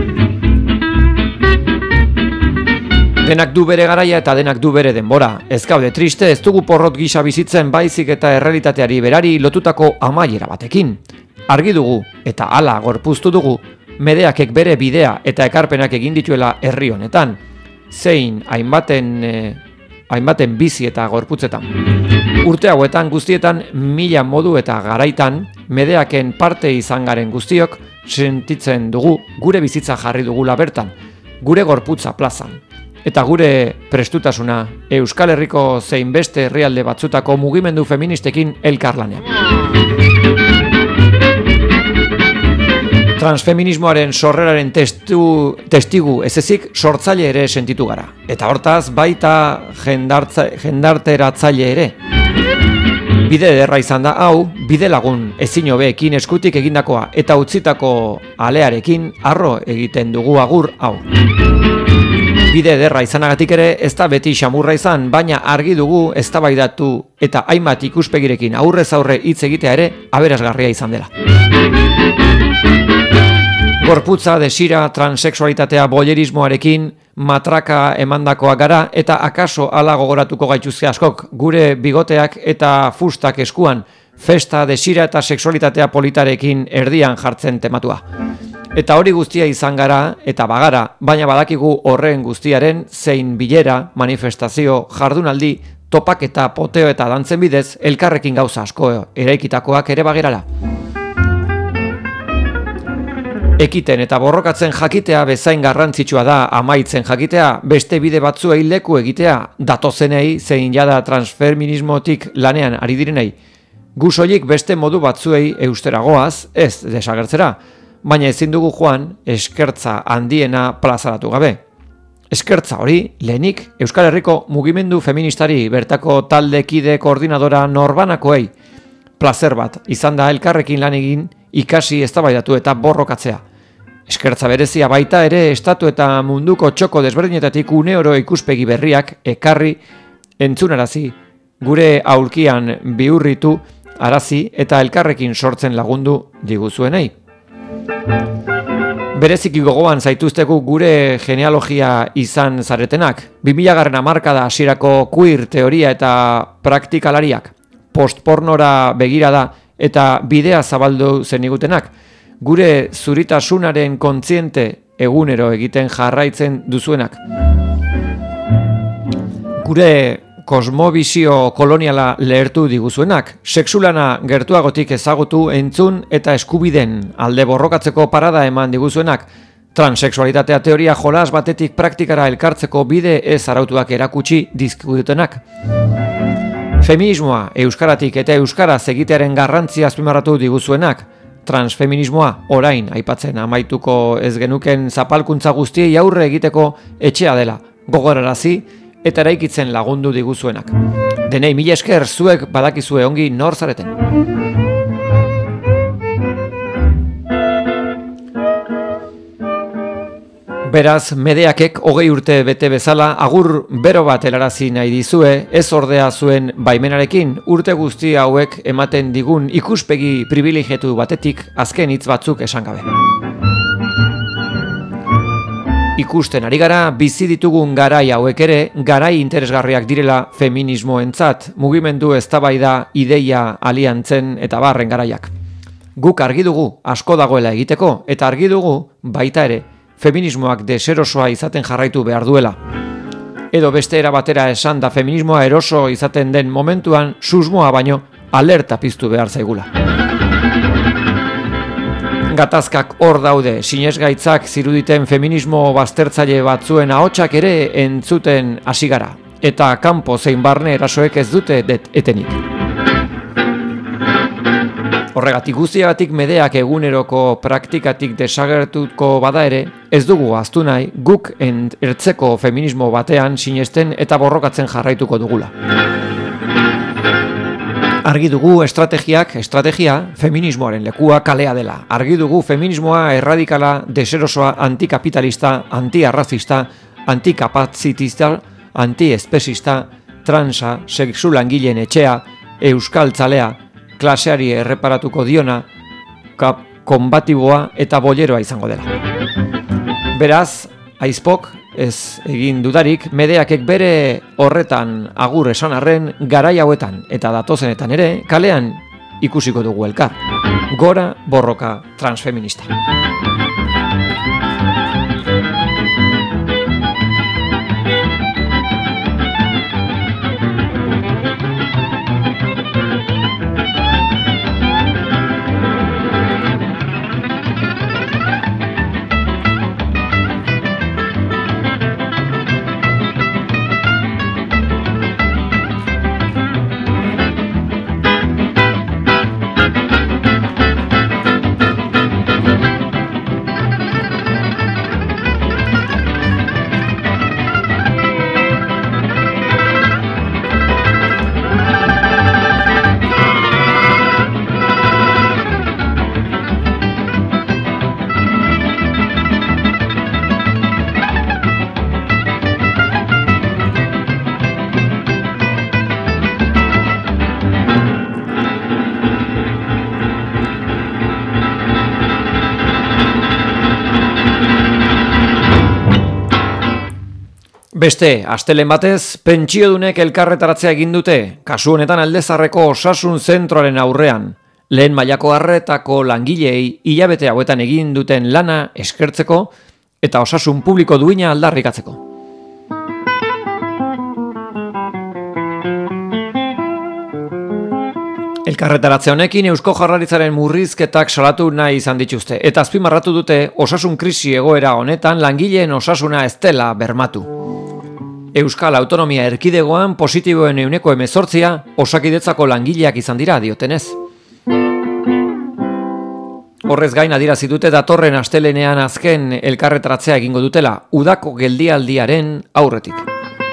Denak du bere garaia eta denak du bere denbora. Ez gaude triste, ez dugu porrot gisa bizitzen baizik eta errealitateari berari lotutako amaiera batekin. Argi dugu eta hala gorpuztu dugu Medeakek bere bidea eta ekarpenak egin dituela herri honetan. Zein hainbaten bizi eta gorputzetan. Urte hauetan guztietan 1000 modu eta garaitan Medeaken parte izan garen guztiok sentitzen dugu gure bizitza jarri dugula bertan, gure gorputza plazan. Eta gure prestutasuna Euskal Herriko zein beste herrialde batzutako mugimendu feministekin elkarlanean. Transfeminismoaren sorreraren testigu ez ezik sortzaile ere sentitu gara. Eta hortaz baita jendarteratzaile ere. Bide ederra izan da hau, bide lagun ezin hobeekin eskutik egindakoa eta utzitako alearekin harro egiten dugu agur hau. Bide ederra izanagatik ere ez da beti xamurra izan, baina argi dugu eztabaidatu eta hainbat ikuspegirekin aurrez aurre hitz egitea ere aberasgarria izan dela. Gorputza, desira, transexualitatea, boyerismoarekin matraka emandakoak gara eta akaso hala gogoratuko gaituzke askok, gure bigoteak eta fustak eskuan, festa, desira eta sexualitatea politarekin erdian jartzen tematua. Eta hori guztia izan gara eta bagara, baina badakigu horren guztiaren zein bilera, manifestazio, jardunaldi, topaketa, poteo eta dantzen bidez, elkarrekin gauza asko eraikitakoak ere bagerala. Ekiten eta borrokatzen jakitea bezain garrantzitsua da amaitzen jakitea, beste bide batzuei leku egitea, datozenei zein jada transfeminismotik lanean ari direnei. Gu soilik beste modu batzuei eusteragoaz, ez desagertzera, baina ezin dugu joan eskertza handiena plazaratu gabe. Eskertza hori, lehenik Euskal Herriko mugimendu feministari bertako taldekide koordinadora norbanakoei. Plazer bat, izan da elkarrekin lan egin, ikasi eztabaidatu eta borrokatzea. Eskertza berezia baita ere estatu eta munduko txoko desberdinetatik uneoro ikuspegi berriak ekarri entzunarazi, gure aulkian bihurritu arazi eta elkarrekin sortzen lagundu diguzuenei. Bereziki gogoan zaituztegu gure genealogia izan zaretenak, 2000 hamarkada hasierako queer teoria eta praktikalariak, postpornora begirada eta bidea zabaldu zenigutenak, gure zuritasunaren kontziente egunero egiten jarraitzen duzuenak. Gure kosmobizio koloniala lehertu diguzuenak, sexulana gertuagotik ezagutu entzun eta eskubiden alde borrokatzeko parada eman diguzuenak, transexualitatea teoria jolas batetik praktikara elkartzeko bide ez arautuak erakutsi dizkigutenak. Feminismoa euskaratik eta euskaraz egitearen garrantzia azpimarratu diguzuenak, transfeminismoa orain aipatzen amaituko ez genuken zapalkuntza guztiei aurre egiteko etxea dela, gogorarazi eta eraikitzen lagundu diguzuenak. Denei mila esker, zuek badakizue ongi nor zareten. Beraz, Medeakek 20 urte bete bezala agur bero bat helarazi nahi dizue, ez ordea zuen baimenarekin urte guzti hauek ematen digun ikuspegi privilegiatu batetik azken hitz batzuk esan gabe. Ikusten ari gara, bizi ditugun garai hauek ere, garai interesgarriak direla feminismoentzat, mugimendu eztabaida, ideia, aliantzen eta barren garaiak. Guk argi dugu asko dagoela egiteko, eta argi dugu baita ere, feminismoak deserosoa izaten jarraitu behar duela. Edo beste era batera esan da feminismoa eroso izaten den momentuan susmoa baino alerta piztu behar zaigula. Gatazkak hor daude, sinesgaitzak ziruditen feminismo baztertzaile batzuen ahotsak ere entzuten hasi gara, eta kanpo zein barne erasoek ez dute etenik. Horregatik guztiagatik Medeak eguneroko praktikatik desagertuko bada ere, ez dugu ahaztu nahi guk ertzeko feminismo batean sinesten eta borrokatzen jarraituko dugula. Argi dugu estrategia feminismoaren lekua kalea dela. Argi dugu feminismoa erradikala, deserosoa, antikapitalista, antiarrazista, antikapazitista, antiespezista, transa, sexu langileen etxea, euskaltzalea, klaseari erreparatuko diona, konbatiboa eta boleroa izango dela. Beraz, aizpok, ez egin dudarik, Medeakek bere horretan agur esan arren garai hauetan eta datozenetan ere kalean ikusiko dugu elkar. Gora borroka transfeminista. Beste, astelen batez, pentsiodunek elkarretaratzea egin dute, kasu honetan Aldezarreko osasun zentroaren aurrean. Lehen mailako arretako langilei hilabete hauetan egin duten lana eskertzeko eta osasun publiko duina aldarrikatzeko. Elkarretaratze honekin Eusko Jaurlaritzaren murrizketak salatu nahi izan dituzte, eta azpimarratu dute osasun krisi egoera honetan langileen osasuna ez dela bermatu. Euskal Autonomia Erkidegoan positiboen 18% Osakidetzako langileak izan dira diotenez. Horrez gain adierazi dute datorren astelenean azken elkarretaratzea egingo dutela, udako geldialdiaren aurretik.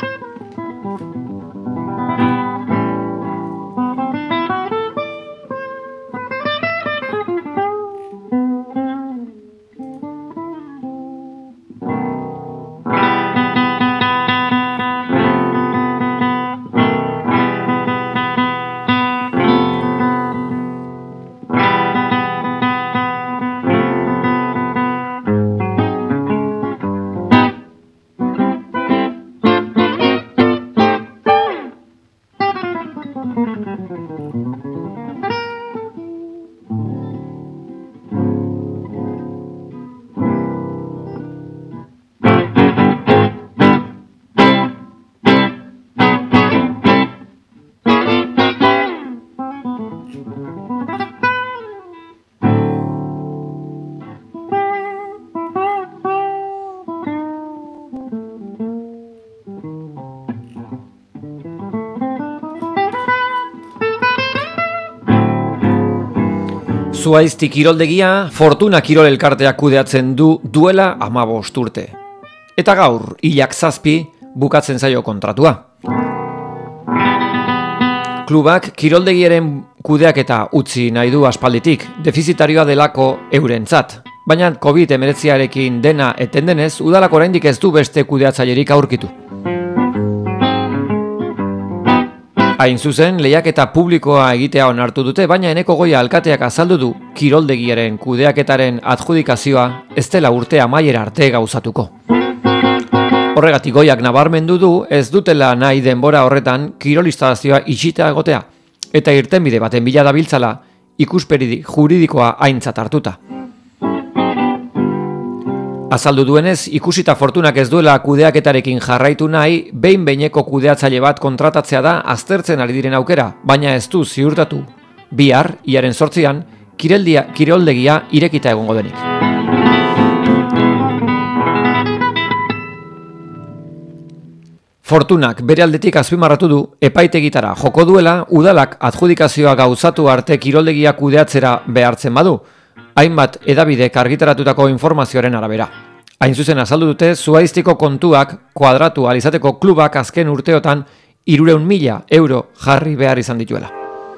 Zuaizti kiroldegia Fortuna Kirol Elkarteak kudeatzen duela 15 urte. Eta gaur, hilak 7 bukatzen zaio kontratua. klubak kiroldegiaren kudeaketa utzi nahi du aspalditik, defizitarioa delako eurentzat. Baina COVID-19arekin dena eten denez, udalak oraindik ez du beste kudeatzailerik aurkitu. Hain zuzen, lehiaketa publikoa egitea onartu dute, baina Eneko Goia alkateak azaldu du kiroldegiaren kudeaketaren adjudikazioa ez dela urte amaiera arte gauzatuko. Horregatik Goiak nabarmendu du ez dutela nahi denbora horretan kirolistazioa itxita egotea, eta irtenbide baten bila dabiltzala ikuspegi juridikoa aintzat hartuta. Azaldu duenez, ikusita Fortunak ez duela kudeaketarekin jarraitu nahi, behin-behineko kudeatzaile bat kontratatzea da aztertzen ari diren aukera, baina ez du ziurtatu. Bihar, iaren 8an, kiroldegia irekita egongo denik. Fortunak bere aldetik azpimarratu du epaitegitara joko duela udalak adjudikazioa gauzatu arte kiroldegia kudeatzera behartzen badu, hainbat edabidek argitaratutako informazioaren arabera. Hain zuzen azaldu dute zuhaiztiko kontuak kuadratu alizateko klubak azken urteotan 300.000 euro jarri behar izan dituela.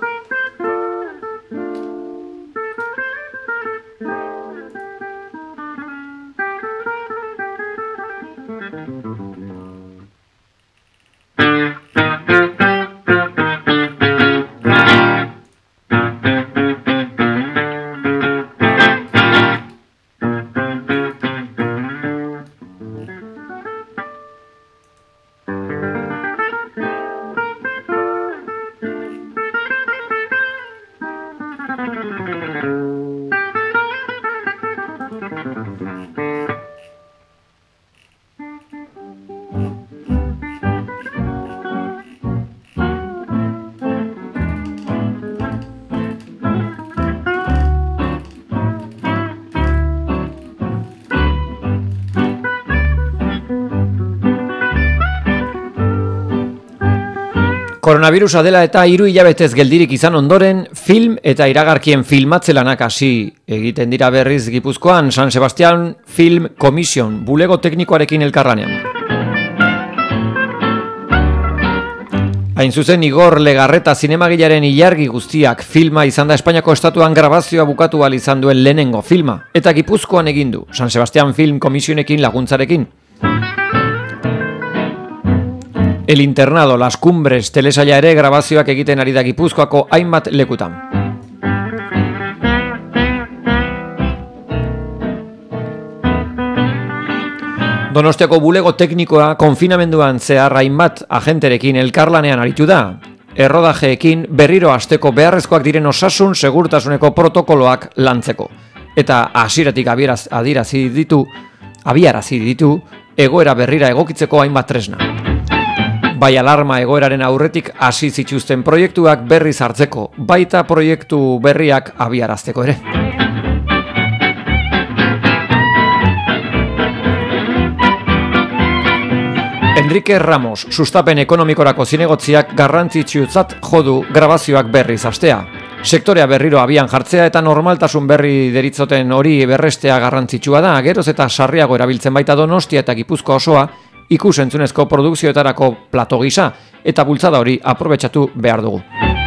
Koronavirusa dela eta 3 hilabetez geldirik izan ondoren, film eta iragarkien filmatzelanak hasi egiten dira berriz Gipuzkoan San Sebastian Film Commission bulego teknikoarekin elkarlanean. Hain zuzen Igor Legarreta zinemagilaren ilargi guztiak filma izan da Espainiako estatuan grabazioa bukatu ahal izan duen lehenengo filma, eta Gipuzkoan egin du San Sebastian Film Commissionekin laguntzarekin. El Internado, Las Cumbres, telesaila ere grabazioak egiten ari da Gipuzkoako hainbat lekutan. Donostiako bulego teknikoa konfinamenduan zehar hainbat agenterekin elkarlanean aritu da. Errodajeekin berriro hasteko beharrezkoak diren osasun segurtasuneko protokoloak lantzeko. Eta hasieratik abiarazi ditu egoera berrira egokitzeko hainbat tresna. Bai alarma egoeraren aurretik hasi zituzten proiektuak berriz hartzeko, baita proiektu berriak abiarazteko ere. Enrique Ramos, sustapen ekonomikorako zinegotziak garrantzitsutzat jodu grabazioak berriz hastea. Sektorea berriro abian jartzea eta normaltasun berri deritzoten hori berrestea garrantzitsua da, geroz eta sarriago erabiltzen baita Donostia eta Gipuzkoa osoa, ikus-entzunezko produkzioetarako plato gisa, eta bultzada hori aprobetxatu behar dugu.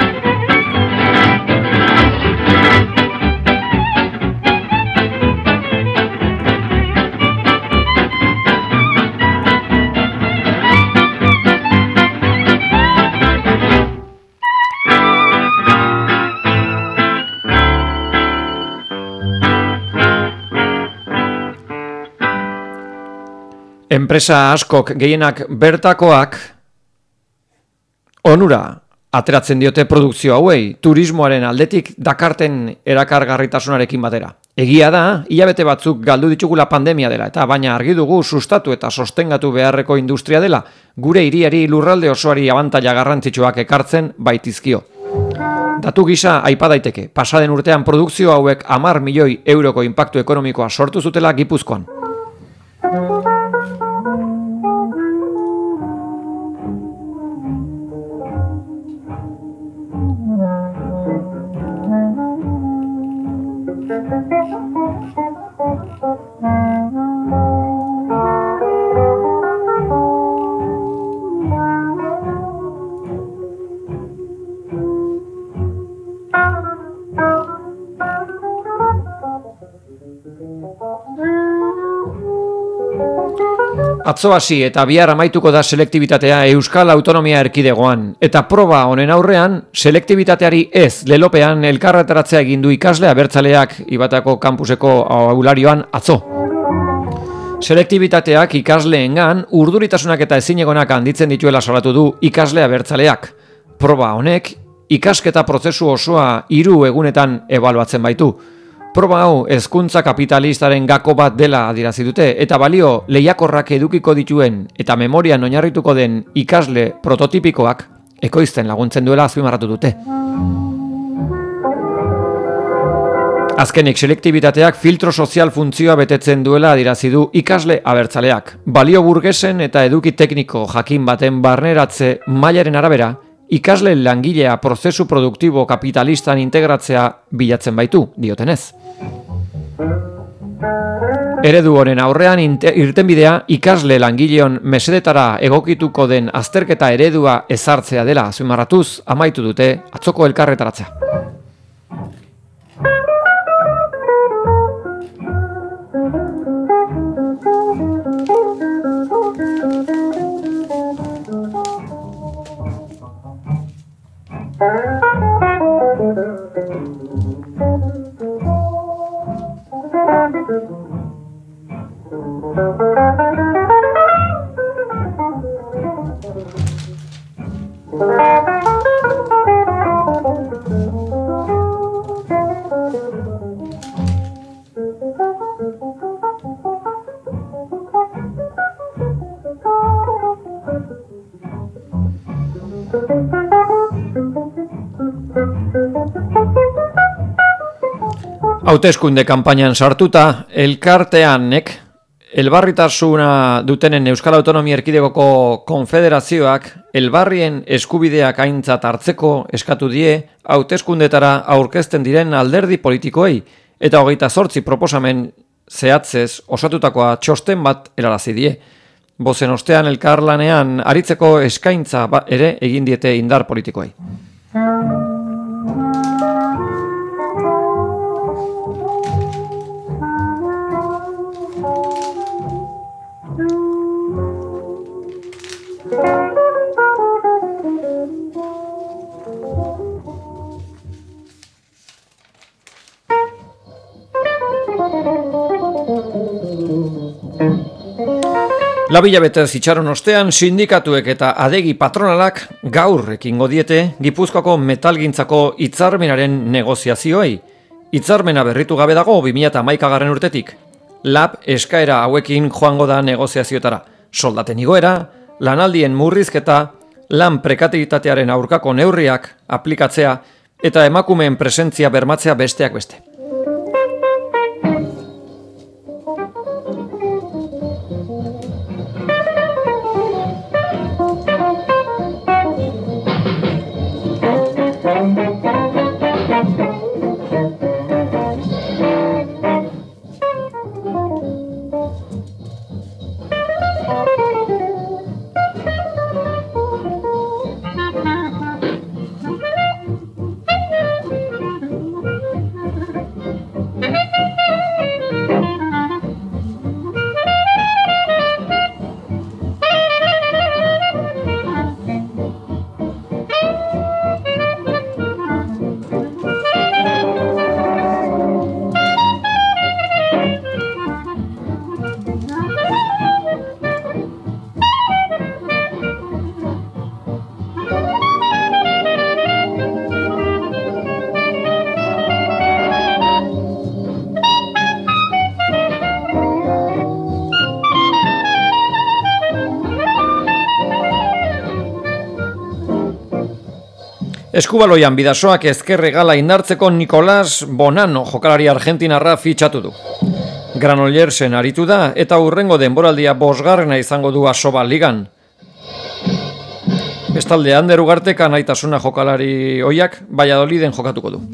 Enpresa askok gehienak bertakoak onura ateratzen diote produkzio hauei, turismoaren aldetik dakarten erakargarritasunarekin batera. Egia da, hilabete batzuk galdu ditugula pandemia dela, eta baina argi dugu sustatu eta sostengatu beharreko industria dela, gure hiriari lurralde osoari abantaila garrantzitsuak ekartzen baitizkio. Datu gisa aipa daiteke, pasaden urtean produkzio hauek 10 milioi euroko inpaktu ekonomikoa sortu zutela Gipuzkoan. Atzo hasi eta bihar amaituko da selektibitatea Euskal Autonomia Erkidegoan, eta proba honen aurrean, selektibitateari ez lelopean elkarretaratzea egin du ikasle abertzaleak Ibatako kampuseko aularioan atzo. Selektibitateak ikasleengan urduritasunak eta ezinegonak handitzen dituela salatu du ikasle abertzaleak. Proba honek ikasketa prozesu osoa 3 egunetan ebaluatzen baitu. Proba hau hezkuntza kapitalistaren gako bat dela adierazi dute eta balio lehiakorrak edukiko dituen eta memorian oinarrituko den ikasle prototipikoak ekoizten laguntzen duela azpimarratu dute. Azkenik selektibitateak filtro sozial funtzioa betetzen duela adierazi du ikasle abertzaleak. Balio burgesen eta eduki tekniko jakin baten barneratze mailaren arabera, ikasle langilea prozesu produktibo kapitalistan integratzea bilatzen baitu, diotenez. Eredu honen aurrean irtenbidea ikasle langileon mesedetara egokituko den azterketa eredua ezartzea dela azpimarratuz amaitu dute atzoko elkarretaratzea. Hauteskunde kanpainan sartuta, elkarteanek elbarritasuna dutenen Euskal Autonomia Erkidegoko konfederazioak elbarrien eskubideak aintzat hartzeko eskatu die hauteskundetara aurkezten diren alderdi politikoei eta 28 proposamen zehatzez osatutakoa txosten bat helarazi die. Bozen ostean elkarlanean aritzeko eskaintza ere egin diete indar politikoei. Labilabetez itxaron ostean sindikatuek eta adegi patronalak gaur ekingo diete Gipuzkoako metalgintzako hitzarmenaren negoziazioei. Hitzarmena berritu gabe dago 2011 urtetik. Lab eskaera hauekin joango da negoziazioetara. Soldaten igoera, lanaldien murrizketa, lan prekarietatearen aurkako neurriak aplikatzea eta emakumeen presentzia bermatzea besteak beste. Eskubaloian bidasoak ezkerre gala indartzeko Nicolás Bonano jokalari argentinarra fitxatu du. Granollersen aritu da eta hurrengo denboraldia 5. izango du Asoba ligan. Bestalde Ander Ugartek anaitasuna jokalari oiak Valladoliden jokatuko du.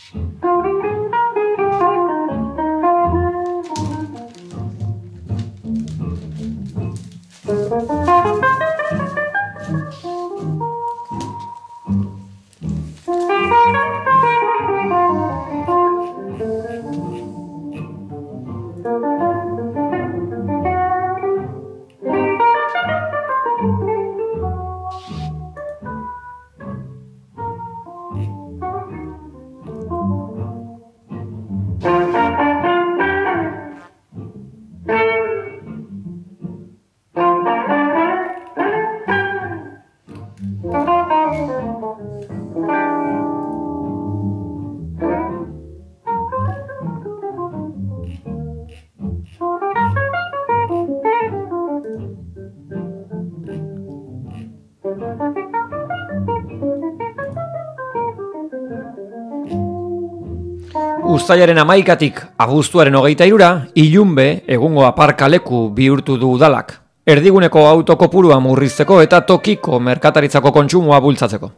Uztailaren 11tik abuztuaren 23ra, ilunbe egungo aparkaleku bihurtu du udalak. Erdiguneko autokopurua murrizteko eta tokiko merkataritzako kontsumoa bultzatzeko.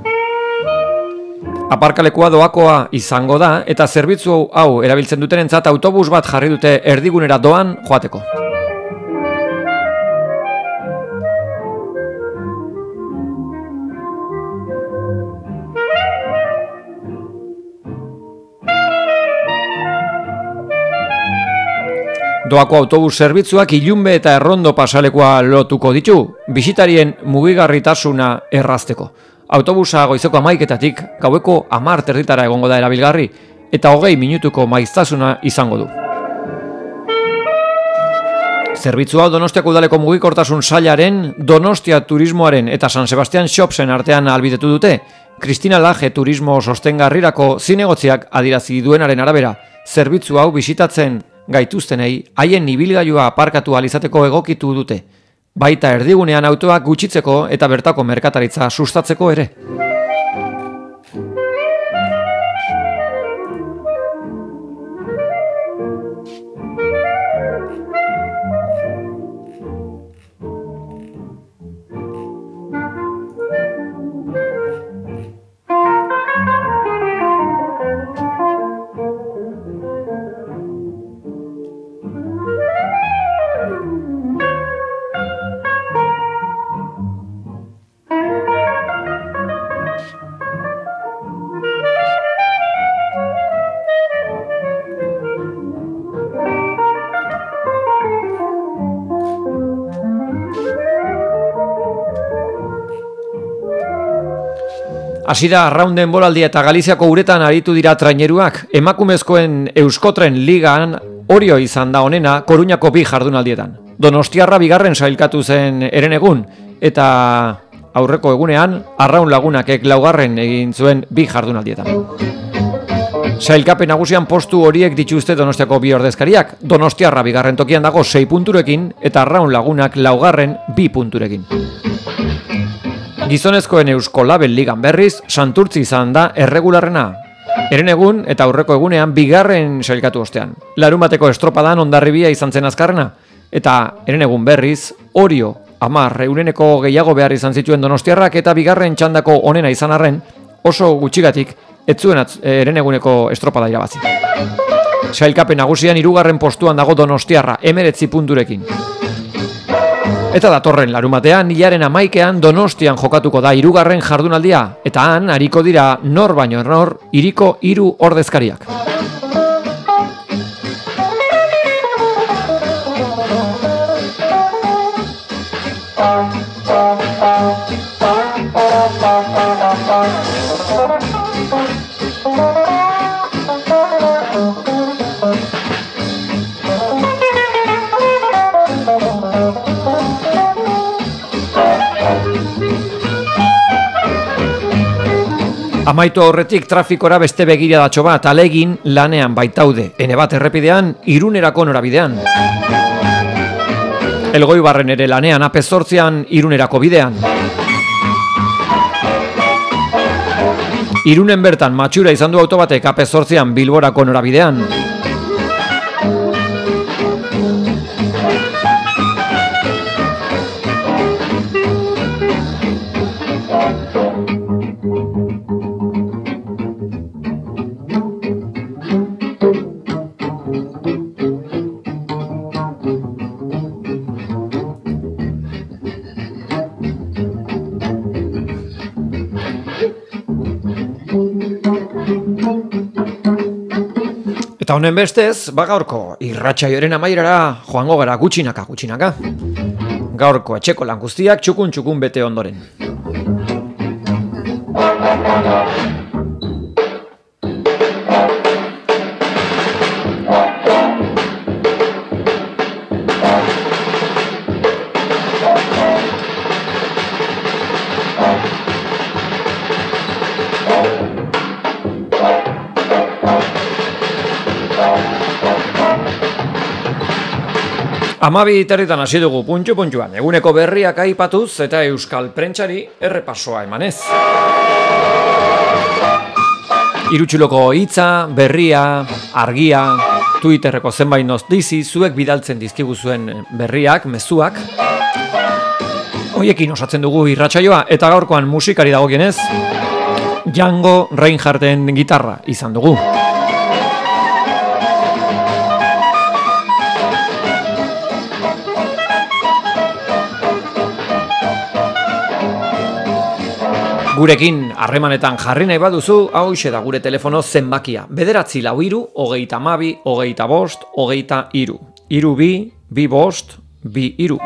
Aparkalekua doakoa izango da eta zerbitzu hau erabiltzen dutenentzat autobus bat jarri dute erdigunera doan joateko. Doako autobus zerbitzuak ilunbe eta errondo pasalekua lotuko ditu, bisitarien mugigarritasuna errazteko. Autobusa goizeko 11etatik gaueko 10 egongo da erabilgarri, eta 20 minutuko maiztasuna izango du. Zerbitzu hau Donostiako udaleko mugikortasun sailaren, Donostia Turismoaren eta San Sebastian Shopsen artean ahalbidetu dute. Kristina Laje Turismo Sostengarrirako zinegotziak adierazi duenaren arabera, zerbitzu hau bisitatzen gaituztenei haien ibilgailua aparkatu ahal izateko egokitu dute. Baita erdigunean autoak gutxitzeko eta bertako merkataritza sustatzeko ere. Hasi da arraun denboraldia eta Galiziako uretan aritu dira traineruak. Emakumezkoen Euskotren Ligan Orio izan da onena Koruñako 2 jardunaldietan. Donostiarra bigarren sailkatu zen herenegun eta aurreko egunean Arraun Lagunakek 4. egin zuen 2 jardunaldietan. Sailkapen nagusian postu horiek dituzte Donostiako 2 ordezkariak. Donostiarra bigarren tokian dago 6 punturekin eta Arraun Lagunak 4. 2 punturekin. Gizonezkoen Eusko Label Ligan berriz, Santurtzi izan da erregularrena. Herenegun eta aurreko egunean bigarren sailkatu ostean. Larunbateko estropadan Hondarribia izan zen azkarrena. Eta herenegun berriz, Orio 10 euruneko gehiago behar izan zituen Donostiarrak eta bigarren txandako onena izan arren, oso gutxigatik ez zuen hereneguneko estropada irabazi. Sailkapen nagusian 3. postuan dago Donostiarra 19 punturekin. Eta datorren larunbatean, hilaren 11ean Donostian jokatuko da 3. jardunaldia, eta han ariko dira nor baino nor hiriko 3 ordezkariak. Amaitu aurretik trafikora beste begiradatxo bat, alegin lanean baitaude. Ene bat errepidean, Irunerako norabidean. Elgoibarren ere lanean, AP8an Irunerako bidean. Irunen bertan matxura izan du autobatek AP8an Bilborako norabidean. Eta honen bestez, gaurko irratsaioaren amaierara joango gara gutxinaka. Gaurko etxeko lan guztiak txukun bete ondoren. Amabi territan hasi dugu puntxuan, eguneko berriak aipatuz eta euskal prentsari errepasoa emanez. Irutxiloko hitza, berria, argia, Twitterreko zenbait notizi zuek bidaltzen dizkiguzuen berriak, mezuak. Hoiekin osatzen dugu irratsaioa eta gaurkoan musikari dagokienez, Django Reinhardten gitarra izan dugu. Gurekin harremanetan jarri nahi baduzu, hauxe da gure telefono zenbakia. 943 22 25 23. 32 25 23.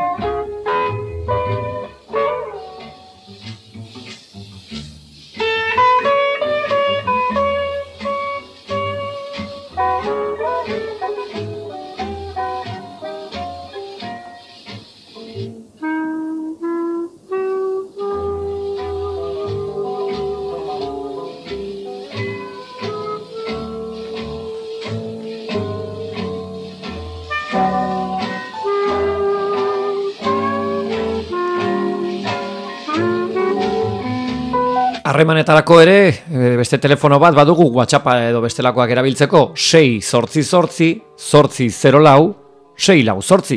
Harremanetarako ere, beste telefono bat badugu WhatsAppa edo bestelakoak erabiltzeko 688 804 648.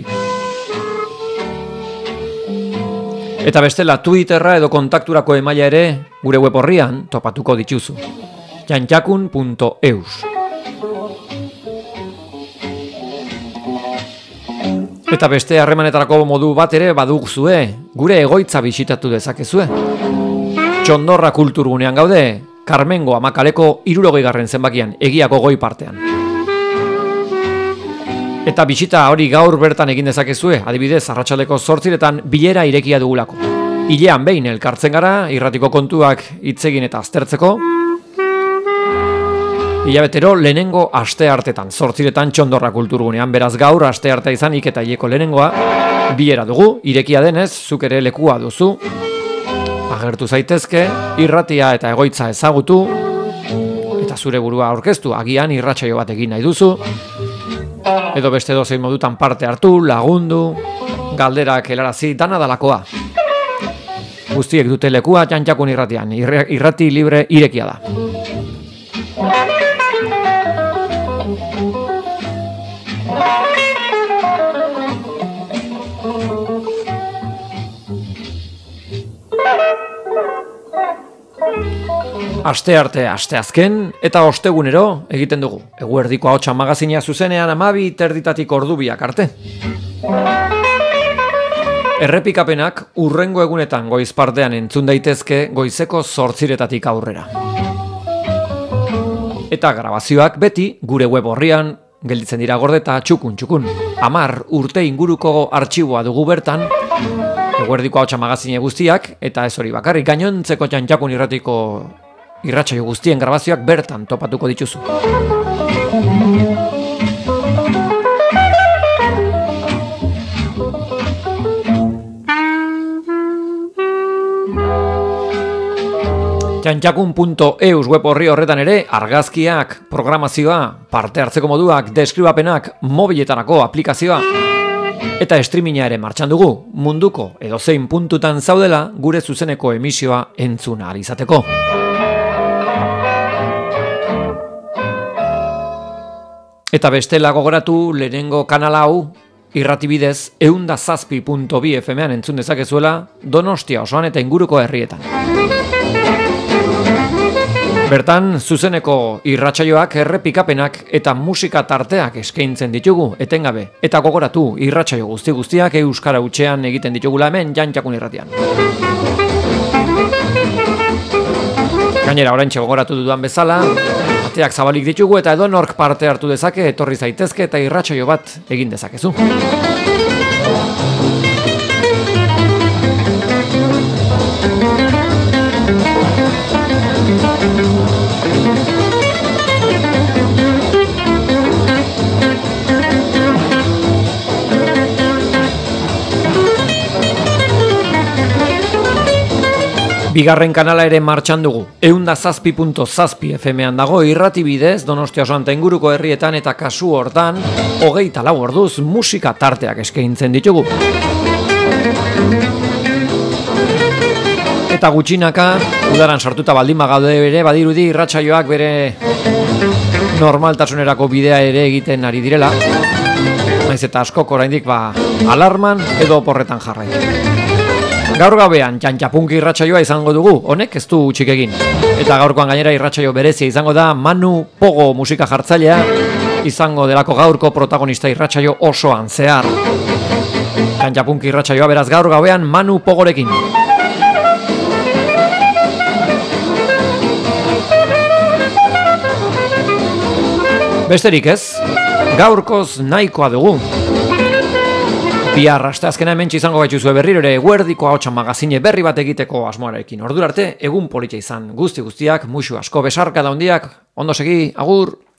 Eta bestela Twitterra edo kontakturako emaila ere gure web orrian topatuko dituzu. jantjakun.eus. Eta beste harremanetarako modu bat ere baduguzue, gure egoitza bisitatu dezakezue. Txondorra kulturgunean gaude, Karmengo Amakaleko 60. zenbakian, Egiako goi partean. Eta bisita hori gaur bertan egin dezakezue, adibidez, arratsaldeko 8 bilera irekia dugulako. Hilean behin elkartzen gara, irratiko kontuak hitz egin eta aztertzeko. Hilabetero lehenengo asteartetan, 8 Txondorra kulturgunean, beraz gaur asteartea izanik eta hileko lehenengoa, bilera dugu, irekia denez, zuk ere lekua duzu. Agertu zaitezke, irratia eta egoitza ezagutu, eta zure burua aurkeztu, agian irratsaio bat egin nahi duzu, edo beste dozein modutan parte hartu, lagundu, galderak helarazi, dana dalakoa. Guztiek dute lekua Jantjakun irratian, irrati libre irekia da. Astearte, asteazken eta ostegunero egiten dugu. Eguerdiko ahotsa magazina zuzenean 12:00 ordubiak arte. Errepikapenak hurrengo egunetan goiz partean entzun daitezke goizeko 8:00 aurrera. Eta grabazioak beti gure web orrian gelditzen dira gordeta txukun. 10 urte inguruko artxiboa dugu bertan. Eguerdiko ahotsa magazine guztiak, eta ez hori bakarrik, gainontzeko Jantjakun irratiko irratsaio guztien grabazioak bertan topatuko dituzu. Jantjakun.eus web orri horretan ere argazkiak, programazioa, parte hartzeko moduak, deskribapenak, mobiletarako aplikazioa eta streaminga ere martxan dugu, munduko edozein puntutan zaudela gure zuzeneko emisioa entzun ahal izateko. Eta bestela gogoratu lehenengo kanal hau irratibidez 107.2 FM-an entzun dezakezuela Donostia osoan eta inguruko herrietan. Bertan, zuzeneko irratsaioak, errepikapenak eta musika tarteak eskaintzen ditugu, etengabe. Eta gogoratu, irratsaio guztiak euskara hutsean egiten ditugula hemen Jantjakun irratian. Gainera, oraintxe gogoratu dudan bezala, ateak zabalik ditugu eta edonork parte hartu dezake, etorri zaitezke eta irratsaio bat egin dezakezu. Bigarren kanala ere martxan dugu. 107.7 FM-an dago irrati bidez Donostia oso inguruko herrietan eta kasu hortan 24 orduz musika tarteak eskaintzen ditugu. Eta gutxinaka, udaran sartuta baldin bagaude ere badirudi irratsaioak bere normaltasunerako bidea ere egiten ari direla. Naiz eta askok oraindik alarman edo oporretan jarraitu. Gaur gauean txantxapunki irratsaioa izango dugu, honek ez du utzik egin. Eta gaurkoan gainera irratsaio berezia izango da Manu Pogo musika jartzailea, izango delako gaurko protagonista irratsaio osoan zehar. Txantxapunki irratsaioa beraz gaur gauean Manu Pogorekin. Besterik ez, gaurkoz nahikoa dugu. Bihar asteazkena hementxe izango gaituzue berriro ere Eguerdiko Ahotsa magazine berri bat egiteko asmoarekin. Ordura arte, egun politxa izan guztiak, musu asko besarka da hondiak, ondo segi, agur!